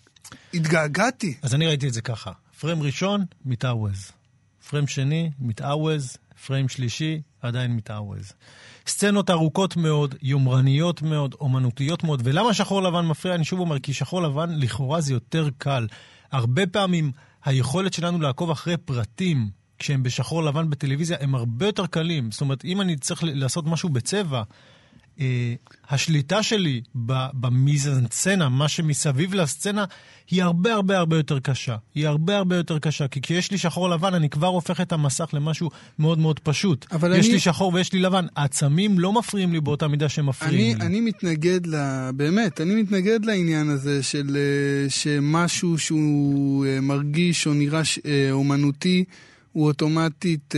התגעגעתי. אז אני ראיתי את זה ככה. פריים ראשון, מתעווז. פריים שני, מתעווז. פריים שלישי, עדיין מתעווז. סצנות ארוכות מאוד, יומרניות מאוד, אומנותיות מאוד. ולמה שחור לבן מפריע? אני שוב אומר, כי שחור לבן לכאורה זה יותר קל. הרבה פעמים היכולת שלנו לעקוב אחרי פרטים, כשהם בשחור לבן בטלוויזיה, הם הרבה יותר קלים. זאת אומרת, אם אני צריך לעשות משהו בצבע, אה, השליטה שלי במיזנסצנה, מה שמסביב לסצנה, היא הרבה הרבה הרבה יותר קשה. היא הרבה הרבה יותר קשה, כי כשיש לי שחור לבן, אני כבר הופך את המסך למשהו מאוד מאוד פשוט. יש אני... לי שחור ויש לי לבן. העצמים לא מפריעים לי באותה מידה שהם מפריעים אני, לי. אני מתנגד ל... באמת, אני מתנגד לעניין הזה של שמשהו שהוא מרגיש או נראה אומנותי, הוא אוטומטית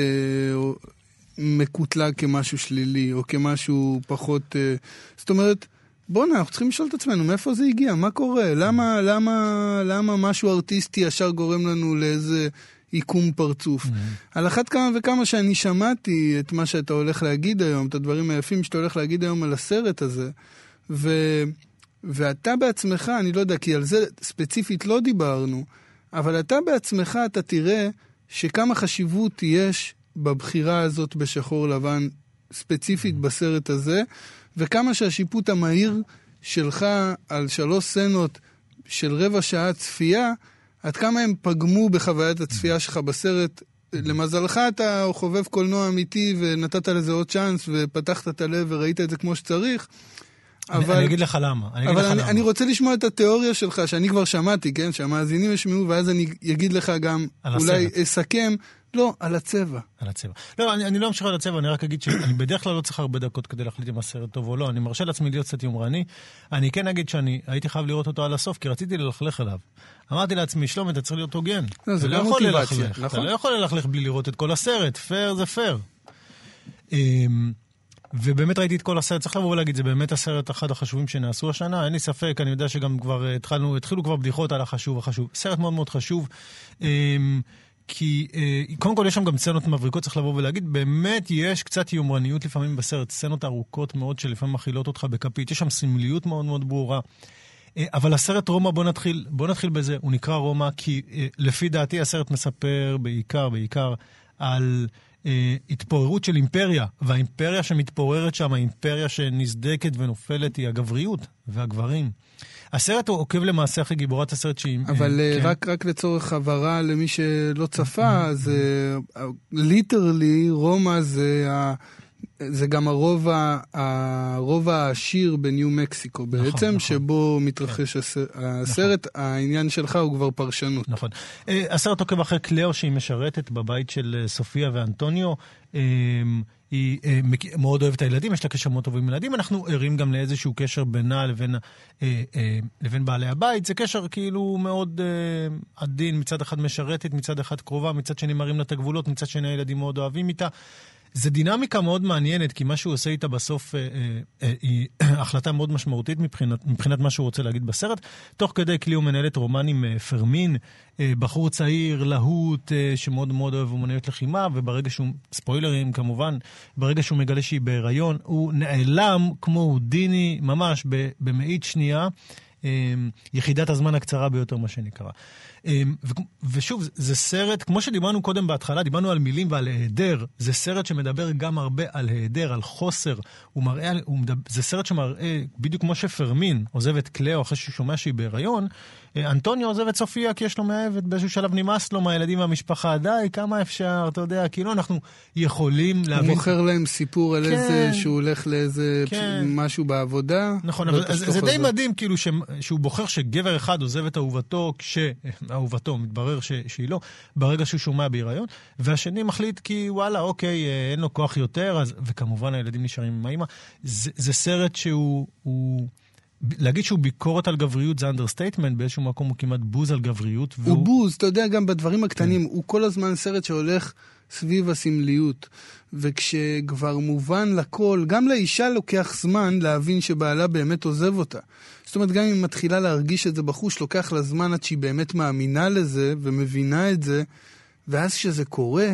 מקוטלה כמשהו שלילי, או כמשהו פחות... זאת אומרת, בוא'נה, אנחנו צריכים לשאול את עצמנו, מאיפה זה הגיע? מה קורה? למה, למה, למה משהו ארטיסטי ישר גורם לנו לאיזה עיקום פרצוף? על אחת כמה וכמה שאני שמעתי את מה שאתה הולך להגיד היום, את הדברים היפים שאתה הולך להגיד היום על הסרט הזה, ו... ואתה בעצמך, אני לא יודע, כי על זה ספציפית לא דיברנו, אבל אתה בעצמך, אתה תראה שכמה חשיבות יש בבחירה הזאת בשחור לבן, ספציפית בסרט הזה, וכמה שהשיפוט המהיר שלך על שלוש סצנות של רבע שעה צפייה, עד כמה הם פגמו בחוויית הצפייה שלך בסרט, למזלך אתה חובב קולנוע אמיתי, ונתת לזה עוד צ'אנס, ופתחת את הלב וראית את זה כמו שצריך. אבל, אני אגיד לך למה. אני אבל אגיד לך אני, למה. אני רוצה לשמוע את התיאוריה שלך, שאני כבר שמעתי, כן? שהמאזינים ישמעו, ואז אני אגיד לך גם, אולי אסכם, לא, על הצבע. על הצבע. לא, אני, אני לא אמשיך על הצבע, אני רק אגיד שאני בדרך כלל לא צריך הרבה דקות כדי להחליט אם הסרט טוב או לא. אני מרשה לעצמי להיות קצת יומרני. אני כן אגיד שאני הייתי חייב לראות אותו על הסוף, כי רציתי ללכלך עליו. אמרתי לעצמי, שלום, אתה צריך להיות הוגן. לא, זה לא גם מוטיבציה, נכון? אתה לא יכול ללכלך בלי לראות את כל הסרט. פייר זה פייר. ובאמת ראיתי את כל הסרט, צריך לבוא ולהגיד, זה באמת הסרט אחד החשובים שנעשו השנה, אין לי ספק, אני יודע שגם כבר התחלנו, התחילו כבר בדיחות על החשוב החשוב. סרט מאוד מאוד חשוב, כי קודם כל יש שם גם סצנות מבריקות, צריך לבוא ולהגיד, באמת יש קצת יומרניות לפעמים בסרט, סצנות ארוכות מאוד שלפעמים מכילות אותך בכפית, יש שם סמליות מאוד מאוד ברורה. אבל הסרט רומא, בוא נתחיל, בוא נתחיל בזה, הוא נקרא רומא, כי לפי דעתי הסרט מספר בעיקר, בעיקר על התפוררות של אימפריה, והאימפריה שמתפוררת שם, האימפריה שנסדקת ונופלת היא הגבריות והגברים. הסרט הוא עוקב למעשה אחרי גיבורת הסרט שהיא... אבל כן. רק, רק לצורך הבהרה למי שלא צפה, זה ליטרלי, רומא זה, זה גם הרוב, הרוב העשיר בניו מקסיקו בעצם, נכון, נכון. שבו מתרחש הסרט, הסרט נכון. העניין שלך הוא כבר פרשנות. נכון. הסרט עוקב אחרי קלאו שהיא משרתת בבית של סופיה ואנטוניו, היא מאוד אוהבת את הילדים, יש לה קשר מאוד טוב עם ילדים, אנחנו ערים גם לאיזשהו קשר בינה לבין, לבין בעלי הבית, זה קשר כאילו מאוד עדין, מצד אחד משרתת, מצד אחד קרובה, מצד שני מרים לה את הגבולות, מצד שני הילדים מאוד אוהבים איתה. זה דינמיקה מאוד מעניינת, כי מה שהוא עושה איתה בסוף אה, אה, היא החלטה מאוד משמעותית מבחינת, מבחינת מה שהוא רוצה להגיד בסרט. תוך כדי קליו מנהלת רומן עם אה, פרמין, אה, בחור צעיר, להוט, אה, שמאוד מאוד אוהב אומנויות לחימה, וברגע שהוא, ספוילרים כמובן, ברגע שהוא מגלה שהיא בהיריון, הוא נעלם כמו הודיני, ממש במאית שנייה, אה, יחידת הזמן הקצרה ביותר מה שנקרא. ושוב, זה סרט, כמו שדיברנו קודם בהתחלה, דיברנו על מילים ועל היעדר, זה סרט שמדבר גם הרבה על היעדר, על חוסר, הוא מראה, הוא מדבר, זה סרט שמראה, בדיוק כמו שפרמין עוזב את קלאו אחרי שהוא שומע שהיא בהיריון, אנטוניו עוזב את סופיה כי יש לו מאהבת, באיזשהו שלב נמאס לו מהילדים והמשפחה, די, כמה אפשר, אתה יודע, כאילו אנחנו יכולים להבין... הוא מוכר להם סיפור על כן. איזה, שהוא הולך לאיזה כן. משהו בעבודה. נכון, אבל זה, זה די מדהים, כאילו, ש, שהוא בוחר שגבר אחד עוזב את אהובתו, כשאהובתו מתברר ש, שהיא לא, ברגע שהוא שומע בהיריון, והשני מחליט כי וואלה, אוקיי, אין לו כוח יותר, אז, וכמובן הילדים נשארים עם האמא. זה, זה סרט שהוא... הוא, להגיד שהוא ביקורת על גבריות זה אנדרסטייטמנט, באיזשהו מקום הוא כמעט בוז על גבריות. והוא... הוא בוז, אתה יודע, גם בדברים הקטנים, הוא כל הזמן סרט שהולך סביב הסמליות, וכשכבר מובן לכל, גם לאישה לוקח זמן להבין שבעלה באמת עוזב אותה. זאת אומרת, גם אם היא מתחילה להרגיש את זה בחוש, לוקח לה זמן עד שהיא באמת מאמינה לזה, ומבינה את זה, ואז כשזה קורה,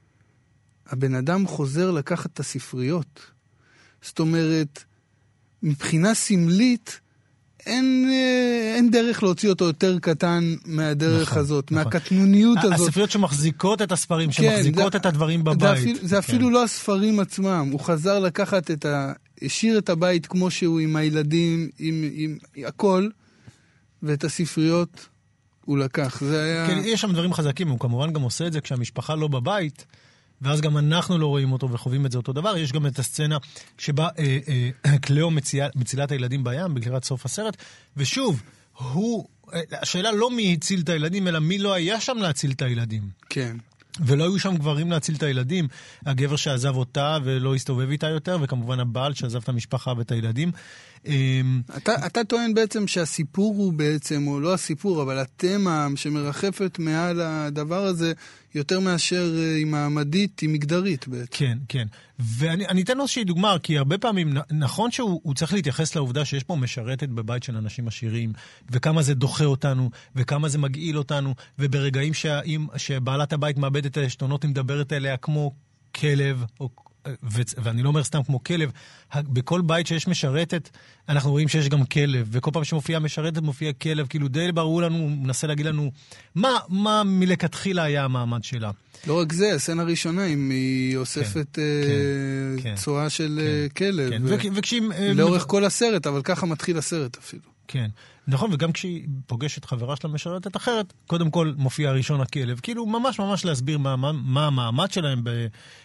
הבן אדם חוזר לקחת את הספריות. זאת אומרת, מבחינה סמלית, אין, אין דרך להוציא אותו יותר קטן מהדרך נכון, הזאת, נכון. מהקטנוניות הזאת. הספריות שמחזיקות את הספרים, כן, שמחזיקות זה, את הדברים בבית. זה אפילו, זה אפילו כן. לא הספרים עצמם. הוא חזר לקחת את ה... השאיר את הבית כמו שהוא עם הילדים, עם, עם, עם הכל, ואת הספריות הוא לקח. זה היה... כן, יש שם דברים חזקים, הוא כמובן גם עושה את זה כשהמשפחה לא בבית, ואז גם אנחנו לא רואים אותו וחווים את זה אותו דבר. יש גם את הסצנה שבה אה, אה, קלאו מצילה, מצילה את הילדים בים בקראת סוף הסרט, ושוב, הוא, השאלה לא מי הציל את הילדים, אלא מי לא היה שם להציל את הילדים. כן. ולא היו שם גברים להציל את הילדים, הגבר שעזב אותה ולא הסתובב איתה יותר, וכמובן הבעל שעזב את המשפחה ואת הילדים. אתה, אתה טוען בעצם שהסיפור הוא בעצם, או לא הסיפור, אבל התמה שמרחפת מעל הדבר הזה, יותר מאשר היא מעמדית, היא מגדרית בעצם. כן, כן. ואני אני אתן לו איזושהי דוגמה, כי הרבה פעמים, נכון שהוא צריך להתייחס לעובדה שיש פה משרתת בבית של אנשים עשירים, וכמה זה דוחה אותנו, וכמה זה מגעיל אותנו, וברגעים שהאם, שבעלת הבית מאבדת את העשתונות, היא מדברת אליה כמו כלב, או ו- ואני לא אומר סתם כמו כלב, בכל בית שיש משרתת, אנחנו רואים שיש גם כלב, וכל פעם שמופיע משרתת מופיע כלב, כאילו די ברור לנו, הוא מנסה להגיד לנו, מה, מה מלכתחילה היה המעמד שלה. לא רק זה, הסצנה הראשונה, אם היא אוספת כן, uh, כן, צועה של כן, כלב, כן. ו- ו- וכשהיא... לאורך כל הסרט, אבל ככה מתחיל הסרט אפילו. כן, נכון, וגם כשהיא פוגשת חברה שלה משרתת אחרת, קודם כל מופיע ראשון הכלב, כאילו ממש ממש להסביר מה, מה, מה המעמד שלהם ב,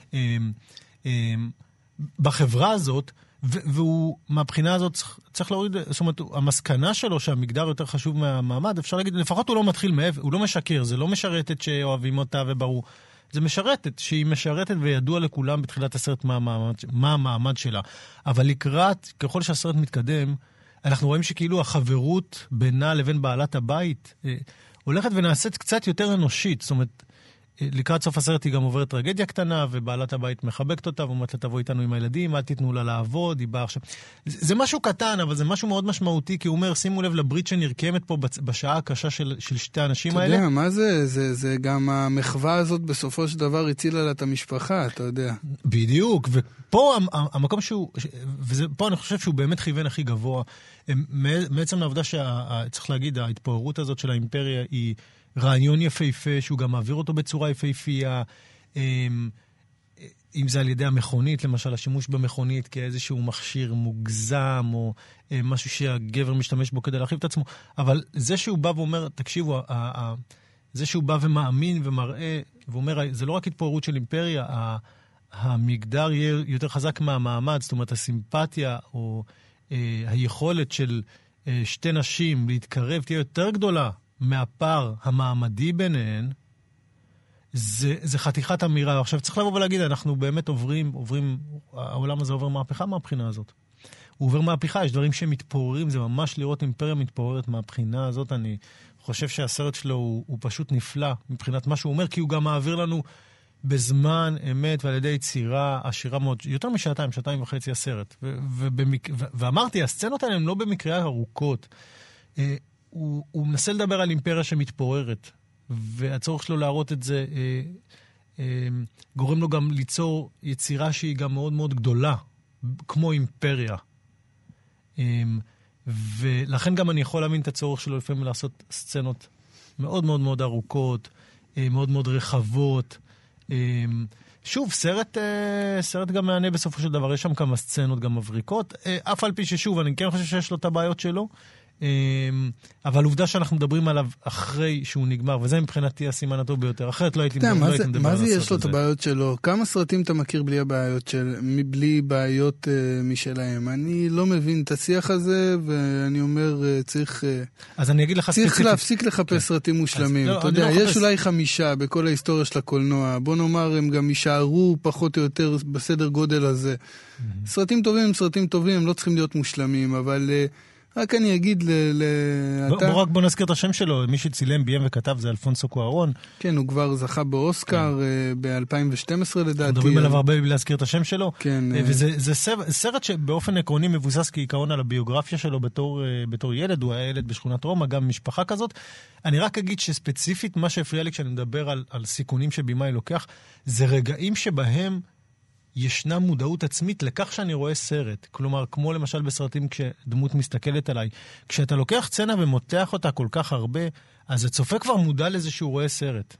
בחברה הזאת, והוא, מהבחינה הזאת צריך, צריך להוריד, זאת אומרת, המסקנה שלו שהמגדר יותר חשוב מהמעמד, אפשר להגיד, לפחות הוא לא מתחיל מעבר, הוא לא משקר, זה לא משרתת שאוהבים אותה וברור, זה משרתת, שהיא משרתת וידוע לכולם בתחילת הסרט מה המעמד, מה המעמד שלה. אבל לקראת, ככל שהסרט מתקדם, אנחנו רואים שכאילו החברות בינה לבין בעלת הבית אה, הולכת ונעשית קצת יותר אנושית. זאת אומרת, אה, לקראת סוף הסרט היא גם עוברת טרגדיה קטנה, ובעלת הבית מחבקת אותה, ואומרת לה, תבוא איתנו עם הילדים, אל תיתנו לה לעבוד, היא באה עכשיו. זה, זה משהו קטן, אבל זה משהו מאוד משמעותי, כי הוא אומר, שימו לב לברית שנרקמת פה בשעה הקשה של, של שתי האנשים האלה. אתה יודע, מה זה? זה, זה גם המחווה הזאת בסופו של דבר הצילה לה את המשפחה, אתה יודע. בדיוק, ופה המקום שהוא, ופה אני חושב שהוא באמת כיוון הכי גבוה, מעצם העובדה שצריך להגיד, ההתפוררות הזאת של האימפריה היא רעיון יפהפה, שהוא גם מעביר אותו בצורה יפהפייה, אם זה על ידי המכונית, למשל השימוש במכונית כאיזשהו מכשיר מוגזם, או משהו שהגבר משתמש בו כדי להרחיב את עצמו, אבל זה שהוא בא ואומר, תקשיבו, זה שהוא בא ומאמין ומראה, ואומר, זה לא רק התפוררות של אימפריה, המגדר יהיה יותר חזק מהמעמד, זאת אומרת, הסימפתיה או אה, היכולת של אה, שתי נשים להתקרב תהיה יותר גדולה מהפער המעמדי ביניהן, זה, זה חתיכת אמירה. עכשיו צריך לבוא ולהגיד, אנחנו באמת עוברים, עוברים, העולם הזה עובר מהפכה מהבחינה הזאת. הוא עובר מהפכה, יש דברים שמתפוררים, זה ממש לראות אימפריה מתפוררת מהבחינה הזאת. אני חושב שהסרט שלו הוא, הוא פשוט נפלא מבחינת מה שהוא אומר, כי הוא גם מעביר לנו בזמן אמת ועל ידי יצירה עשירה מאוד, יותר משעתיים, שעתיים וחצי הסרט. ו- ובמק... ו- ואמרתי, הסצנות האלה הן לא במקרה ארוכות. אה, הוא, הוא מנסה לדבר על אימפריה שמתפוררת, והצורך שלו להראות את זה אה, אה, גורם לו גם ליצור יצירה שהיא גם מאוד מאוד גדולה, כמו אימפריה. אה, ולכן גם אני יכול להבין את הצורך שלו לפעמים לעשות סצנות מאוד מאוד מאוד ארוכות, אה, מאוד מאוד רחבות, שוב, סרט, סרט גם מענה בסופו של דבר, יש שם כמה סצנות גם מבריקות, אף על פי ששוב, אני כן חושב שיש לו את הבעיות שלו, אבל עובדה שאנחנו מדברים עליו אחרי שהוא נגמר, וזה מבחינתי הסימן הטוב ביותר, אחרת לא הייתי מדבר על הסרט הזה. מה זה יש לו את הבעיות שלו? כמה סרטים אתה מכיר בלי הבעיות של, בלי בעיות משלהם? אני לא מבין את השיח הזה, ואני אומר, צריך... אז אני אגיד לך ספציפית. צריך להפסיק לחפש סרטים מושלמים. אתה יודע, יש אולי חמישה בכל ההיסטוריה של הקולנוע. בוא נאמר, הם גם יישארו פחות או יותר בסדר גודל הזה. סרטים טובים הם סרטים טובים, הם לא צריכים להיות מושלמים, אבל... רק אני אגיד ל... בוא, בוא רק בוא נזכיר את השם שלו, מי שצילם ביים וכתב זה אלפונסו קוארון. כן, הוא כבר זכה באוסקר כן. ב-אלפיים ושתים עשרה לדעתי. מדברים עליו הרבה בלי להזכיר את השם שלו. כן. וזה זה סרט שבאופן עקרוני מבוסס כעיקרון על הביוגרפיה שלו בתור, בתור ילד, הוא היה ילד בשכונת רומא, גם משפחה כזאת. אני רק אגיד שספציפית מה שהפריע לי כשאני מדבר על, על סיכונים שבימאי לוקח, זה רגעים שבהם ישנה מודעות עצמית לכך שאני רואה סרט. כלומר, כמו למשל בסרטים כשדמות מסתכלת עליי. כשאתה לוקח סצנה ומותח אותה כל כך הרבה, אז הצופה כבר מודע לזה שהוא רואה סרט.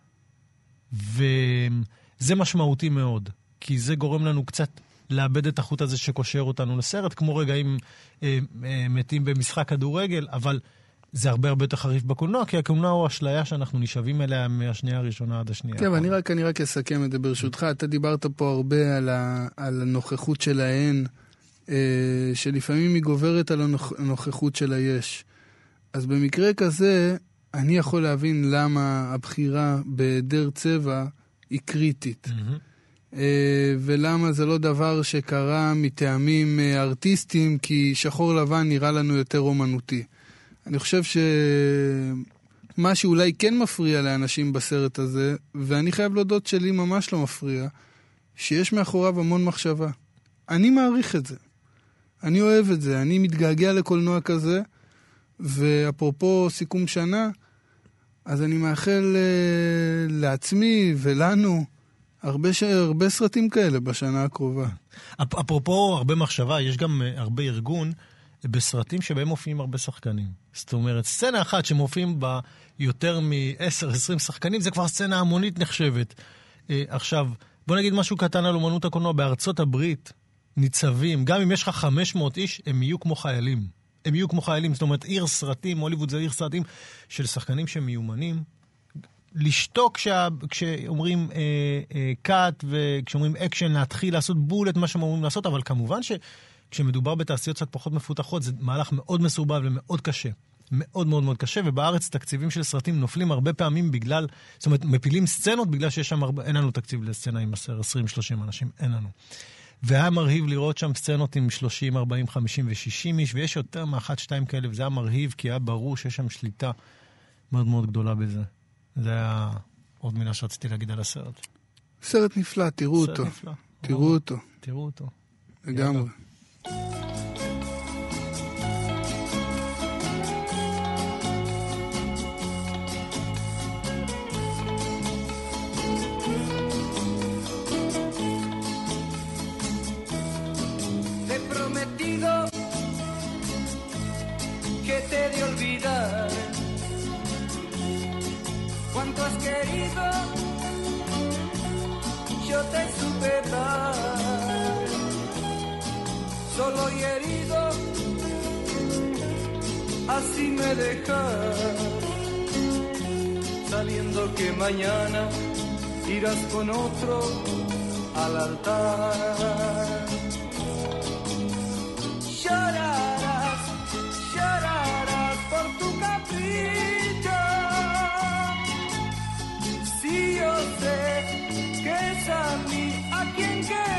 וזה משמעותי מאוד, כי זה גורם לנו קצת לאבד את החוט הזה שקושר אותנו לסרט, כמו רגעים אה, אה, מתים במשחק כדורגל, אבל זה הרבה הרבה יותר חריף בקולנוע, כי הקולנוע הוא אשליה שאנחנו נשאבים אליה מהשנייה הראשונה עד השנייה. כן, ואני רק, אני רק אסכם את זה ברשותך. אתה דיברת פה הרבה על, ה, על הנוכחות של ההן, אה, שלפעמים היא גוברת על הנוכחות של היש. אז במקרה כזה, אני יכול להבין למה הבחירה בהיעדר צבע היא קריטית. Mm-hmm. אה, ולמה זה לא דבר שקרה מטעמים אה, ארטיסטיים, כי שחור לבן נראה לנו יותר אומנותי. אני חושב שמה שאולי כן מפריע לאנשים בסרט הזה, ואני חייב להודות שלי ממש לא מפריע, שיש מאחוריו המון מחשבה. אני מעריך את זה. אני אוהב את זה. אני מתגעגע לקולנוע כזה, ואפרופו סיכום שנה, אז אני מאחל uh, לעצמי ולנו הרבה, ש... הרבה סרטים כאלה בשנה הקרובה. אפרופו הרבה מחשבה, יש גם uh, הרבה ארגון, בסרטים שבהם מופיעים הרבה שחקנים. זאת אומרת, סצנה אחת שמופיעים בה יותר מ-עשר עשרים שחקנים, זה כבר סצנה המונית נחשבת. אה, עכשיו, בוא נגיד משהו קטן על אומנות הקולנוע. בארצות הברית ניצבים, גם אם יש לך חמש מאות איש, הם יהיו כמו חיילים. הם יהיו כמו חיילים, זאת אומרת, עיר סרטים, הוליווד זה עיר סרטים של שחקנים שמיומנים, לשתוק כשה, כשאומרים אה, אה, קאט וכשאומרים אקשן, להתחיל לעשות בול את מה שהם אומרים לעשות, אבל כמובן שכשמדובר בתעשיות קצת פחות מפותחות, זה מהלך מאוד מסורבל ומאוד קשה. מאוד מאוד מאוד קשה, ובארץ תקציבים של סרטים נופלים הרבה פעמים בגלל, זאת אומרת, מפילים סצנות בגלל שיש שם הרבה, אין לנו תקציב לסצנה עם עשרים שלושים אנשים, אין לנו. והיה מרהיב לראות שם סצנות עם שלושים, ארבעים, חמישים ושישים איש, ויש יותר מאחת, שתיים כאלה, וזה היה מרהיב, כי היה ברור שיש שם שליטה מאוד מאוד גדולה בזה. זה היה עוד מילה שרציתי להגיד על הסרט. סרט נפלא, תראו אותו. נפלא. תראו אותו. תראו אותו. לגמרי. Cuánto has querido, yo te supe dar, solo y herido, así me dejas, sabiendo que mañana irás con otro al altar. Llorarás, llorarás por tu capricho. Yo sé que es a mí a quien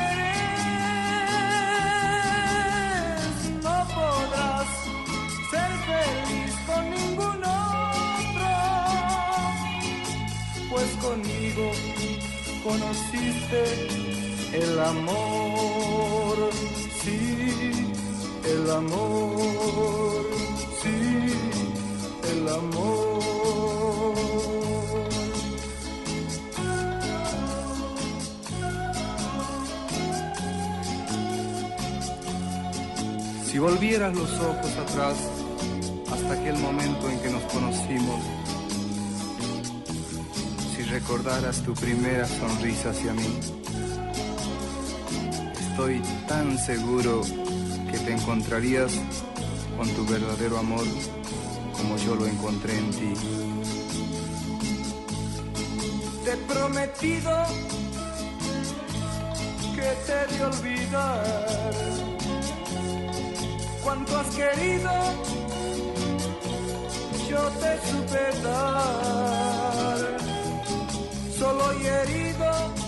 quieres, no podrás ser feliz con ningún otro, pues conmigo conociste el amor, sí, el amor, sí, el amor. Si volvieras los ojos atrás hasta aquel momento en que nos conocimos, si recordaras tu primera sonrisa hacia mí, estoy tan seguro que te encontrarías con tu verdadero amor como yo lo encontré en ti. Te he prometido que te he de olvidar. Cuánto has querido, yo te supe dar, solo y herido,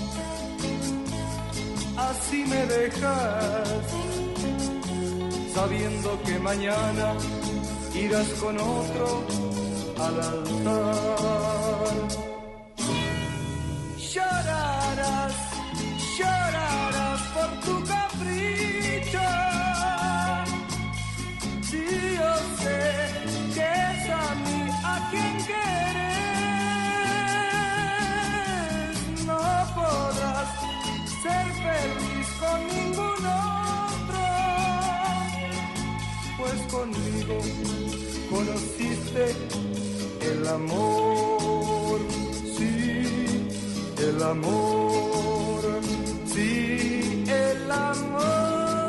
así me dejas, sabiendo que mañana irás con otro al altar. Llorarás, llorarás por tu capricho. Sí, yo sé que es a mí a quien quieres, no podrás ser feliz con ningún otro, pues conmigo conociste el amor, sí, el amor, sí, el amor.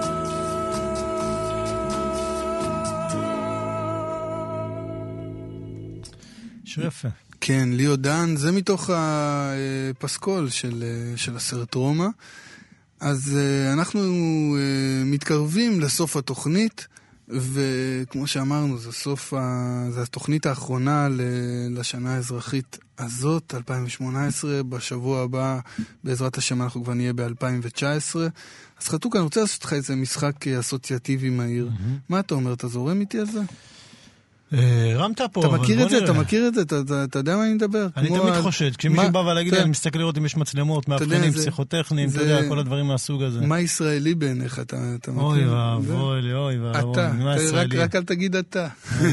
יפה. כן, ליאו דן, זה מתוך הפסקול של, של הסרט רומא. אז אנחנו מתקרבים לסוף התוכנית, וכמו שאמרנו, זה סוף ה... זה התוכנית האחרונה לשנה האזרחית הזאת, אלפיים שמונה עשרה, בשבוע הבא, בעזרת השם אנחנו כבר נהיה ב-אלפיים תשע עשרה. אז חתוק, אני רוצה לעשות לך איזה משחק אסוציאטיבי מהיר. Mm-hmm. מה אתה אומר? אתה זורם איתי על זה? רמת פה, אתה מכיר את זה, אתה מכיר את זה, אתה יודע מה אני מדבר? אני תמיד חושד, כשמישהו בא ולהגיד לי, אני מסתכל לראות אם יש מצלמות, מאבחנים, פסיכוטכניים, אתה יודע, כל הדברים מהסוג הזה. מה ישראלי בעיניך, אתה מכיר? אוי ואבוי, אוי ואבוי, מה ישראלי? רק אל תגיד אתה.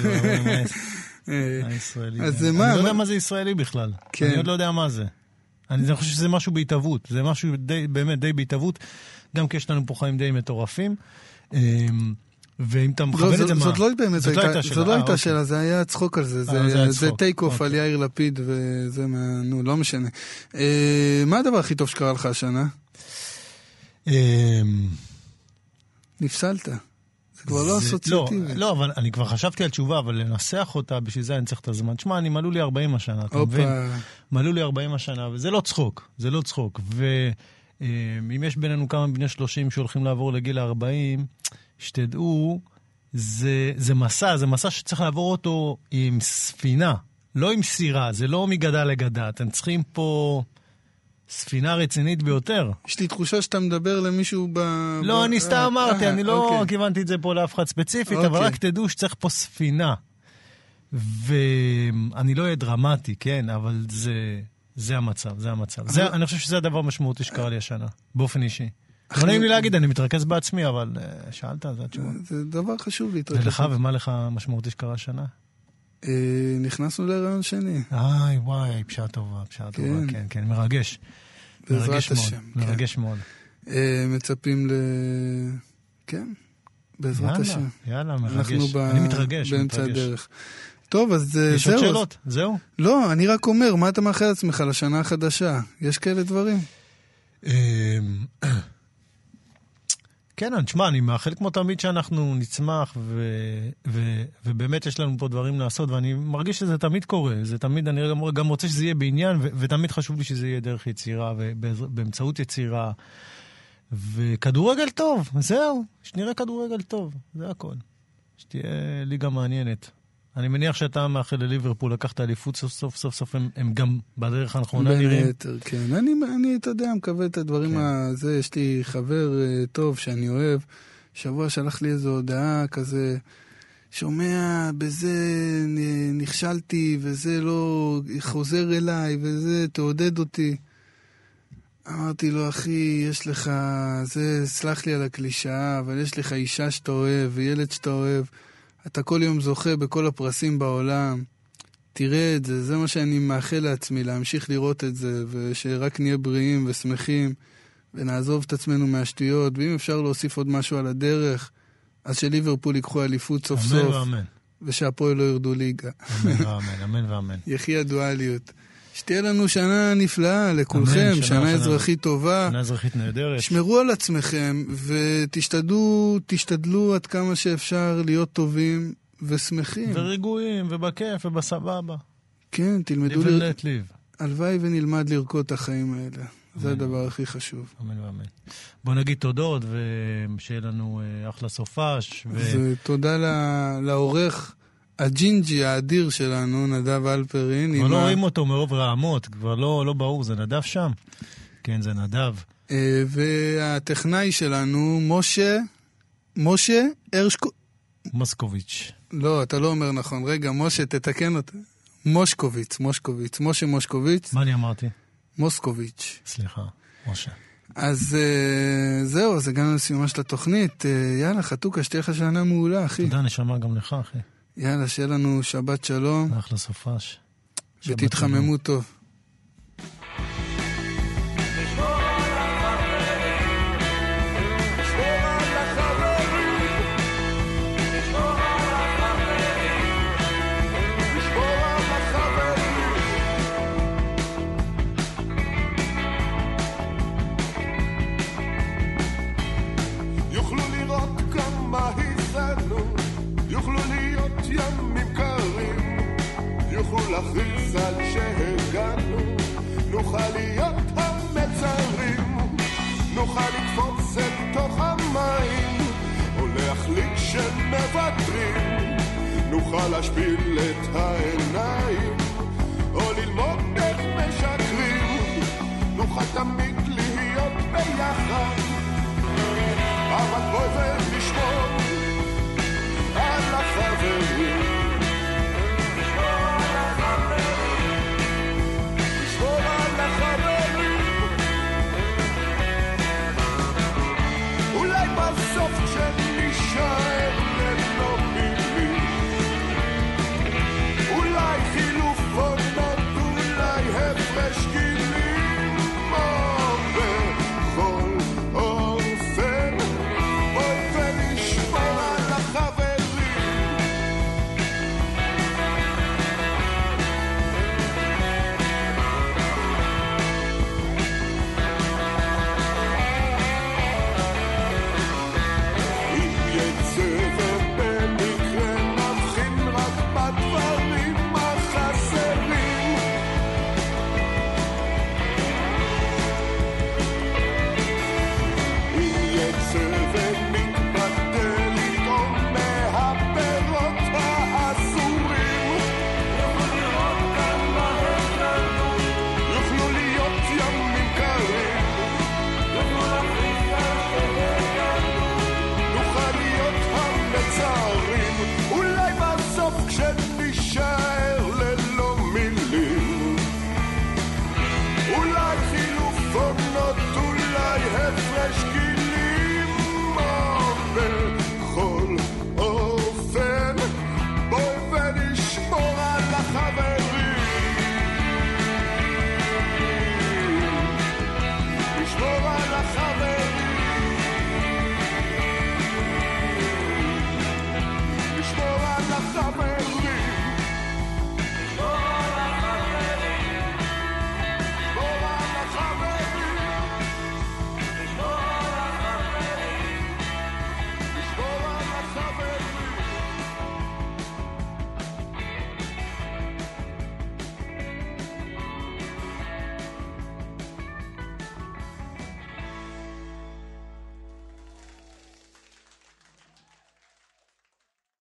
הישראלי. אני לא יודע מה זה ישראלי בכלל. אני עוד לא יודע מה זה. אני חושב שזה משהו בהתאבות, זה משהו באמת די בהתאבות, גם כי יש לנו פה חיים די מטורפים. ואם אתה מכוון את זה מה? זאת לא באמת, זאת לא הייתה שאלה, זה היה צחוק על זה, זה טייק אוף על יאיר לפיד, וזה, נו, לא משנה. מה הדבר הכי טוב שקרה לך השנה? נפסלת. זה כבר לא אסוציאטיבי. לא, אבל אני כבר חשבתי על תשובה, אבל לנסח אותה, בשביל זה אני צריך את הזמן. תשמע, אני מלאו לי ארבעים השנה, אתה מבין? מלאו לי ארבעים השנה, וזה לא צחוק, זה לא צחוק. ואם יש בינינו כמה בני שלושים שהולכים לעבור לגיל ארבעים, שתדעו, זה, זה מסע, זה מסע שצריך לעבור אותו עם ספינה, לא עם סירה, זה לא מגדה לגדה. אתם צריכים פה ספינה רצינית ביותר. יש לי תחושה שאתה מדבר למישהו ב... לא, ב... אני סתם אמרתי, אה, אני לא אוקיי. כיוונתי את זה פה לאף אחד ספציפית, אוקיי. אבל רק תדעו שצריך פה ספינה. ואני לא אהיה דרמטי, כן, אבל זה, זה המצב, זה המצב. זה, אני חושב שזה הדבר המשמעותי שקרה לי השנה, באופן אישי. לא נעים לי להגיד, אני מתרכז בעצמי, אבל שאלת, זה התשובה. זה דבר חשוב להתרכז. ולך, ומה לך משמעותי שקרה השנה? נכנסנו להיריון שני. איי, וואי, פשעה טובה, פשעה טובה, כן, כן, מרגש. מרגש מאוד, מרגש מאוד. מצפים ל... כן, בעזרת השם. יאללה, מרגש. אני מתרגש, באמצע הדרך. טוב, אז זהו. יש עוד שאלות? זהו? לא, אני רק אומר, מה אתה מאחל לעצמך לשנה החדשה? יש כאלה דברים? כן, תשמע, אני מאחל כמו תמיד שאנחנו נצמח, ו, ו, ובאמת יש לנו פה דברים לעשות, ואני מרגיש שזה תמיד קורה, זה תמיד, אני גם, גם רוצה שזה יהיה בעניין, ו, ותמיד חשוב לי שזה יהיה דרך יצירה, ובאמצעות יצירה, וכדורגל טוב, זהו, שנראה כדורגל טוב, זה הכל. שתהיה ליגה מעניינת. אני מניח שאתה מאחל לליברפול לקחת אליפות סוף סוף סוף סוף, הם, הם גם בדרך הנכונה נראים. ביתר, כן. אני, אני, אתה יודע, מקווה את הדברים כן. הזה. יש לי חבר uh, טוב שאני אוהב. שבוע שלח לי איזו הודעה כזה, שומע, בזה נכשלתי, וזה לא חוזר אליי, וזה תעודד אותי. אמרתי לו, אחי, יש לך, זה, סלח לי על הקלישאה, אבל יש לך אישה שאתה אוהב, וילד שאתה אוהב. אתה כל יום זוכה בכל הפרסים בעולם. תראה את זה, זה מה שאני מאחל לעצמי, להמשיך לראות את זה, ושרק נהיה בריאים ושמחים, ונעזוב את עצמנו מהשטויות, ואם אפשר להוסיף עוד משהו על הדרך, אז שליברפול ייקחו אליפות סוף אמן סוף, ואמן. ושהפועל לא ירדו ליגה. אמן ואמן, אמן ואמן. יחי הדואליות. שתהיה לנו שנה נפלאה לכולכם, אמן, שנה, שנה אזרחית טובה. שנה אזרחית נהדרת. שמרו על עצמכם, ותשתדלו, תשתדלו עד כמה שאפשר להיות טובים ושמחים. ורגועים, ובכיף, ובסבבה. כן, תלמדו... ליב ולט ליב. הלוואי ונלמד לרקוד את החיים האלה. אמן. זה הדבר הכי חשוב. אמן ואמן. בוא נגיד תודות, ושיהיה לנו אחלה סופש. ו... ותודה לעורך... הג'ינג'י האדיר שלנו, נדב אלפרין. כבר לא רואים אותו מרוב רעמות, כבר לא, לא ברור, זה נדב שם? כן, זה נדב. והטכנאי שלנו, משה, משה הרשקו... מוסקוביץ'. לא, אתה לא אומר נכון. רגע, משה, תתקן אותה. מושקוביץ, מושקוביץ, משה מושקוביץ. מה אני אמרתי? מוסקוביץ'. סליחה, משה. אז זהו, אז הגענו לסיומה של התוכנית. יאללה, חתוקה, שתהיה לך שנה מעולה, אחי. תודה, נשמע גם לך, אחי. יאללה, שיהיה לנו שבת שלום. אחלה סופש. ותתחממו טוב. להכריז על שהגענו, נוכל להיות המצרים, נוכל לקפוץ אל תוך המים, או להחליט שמוותרים, נוכל להשפיל את העיניים, או ללמוד איך משקרים, נוכל תמיד להיות ביחד, אבל בואי ונשמור על החברים. אולי חילוף עונות, אולי הפרש גילים השקיע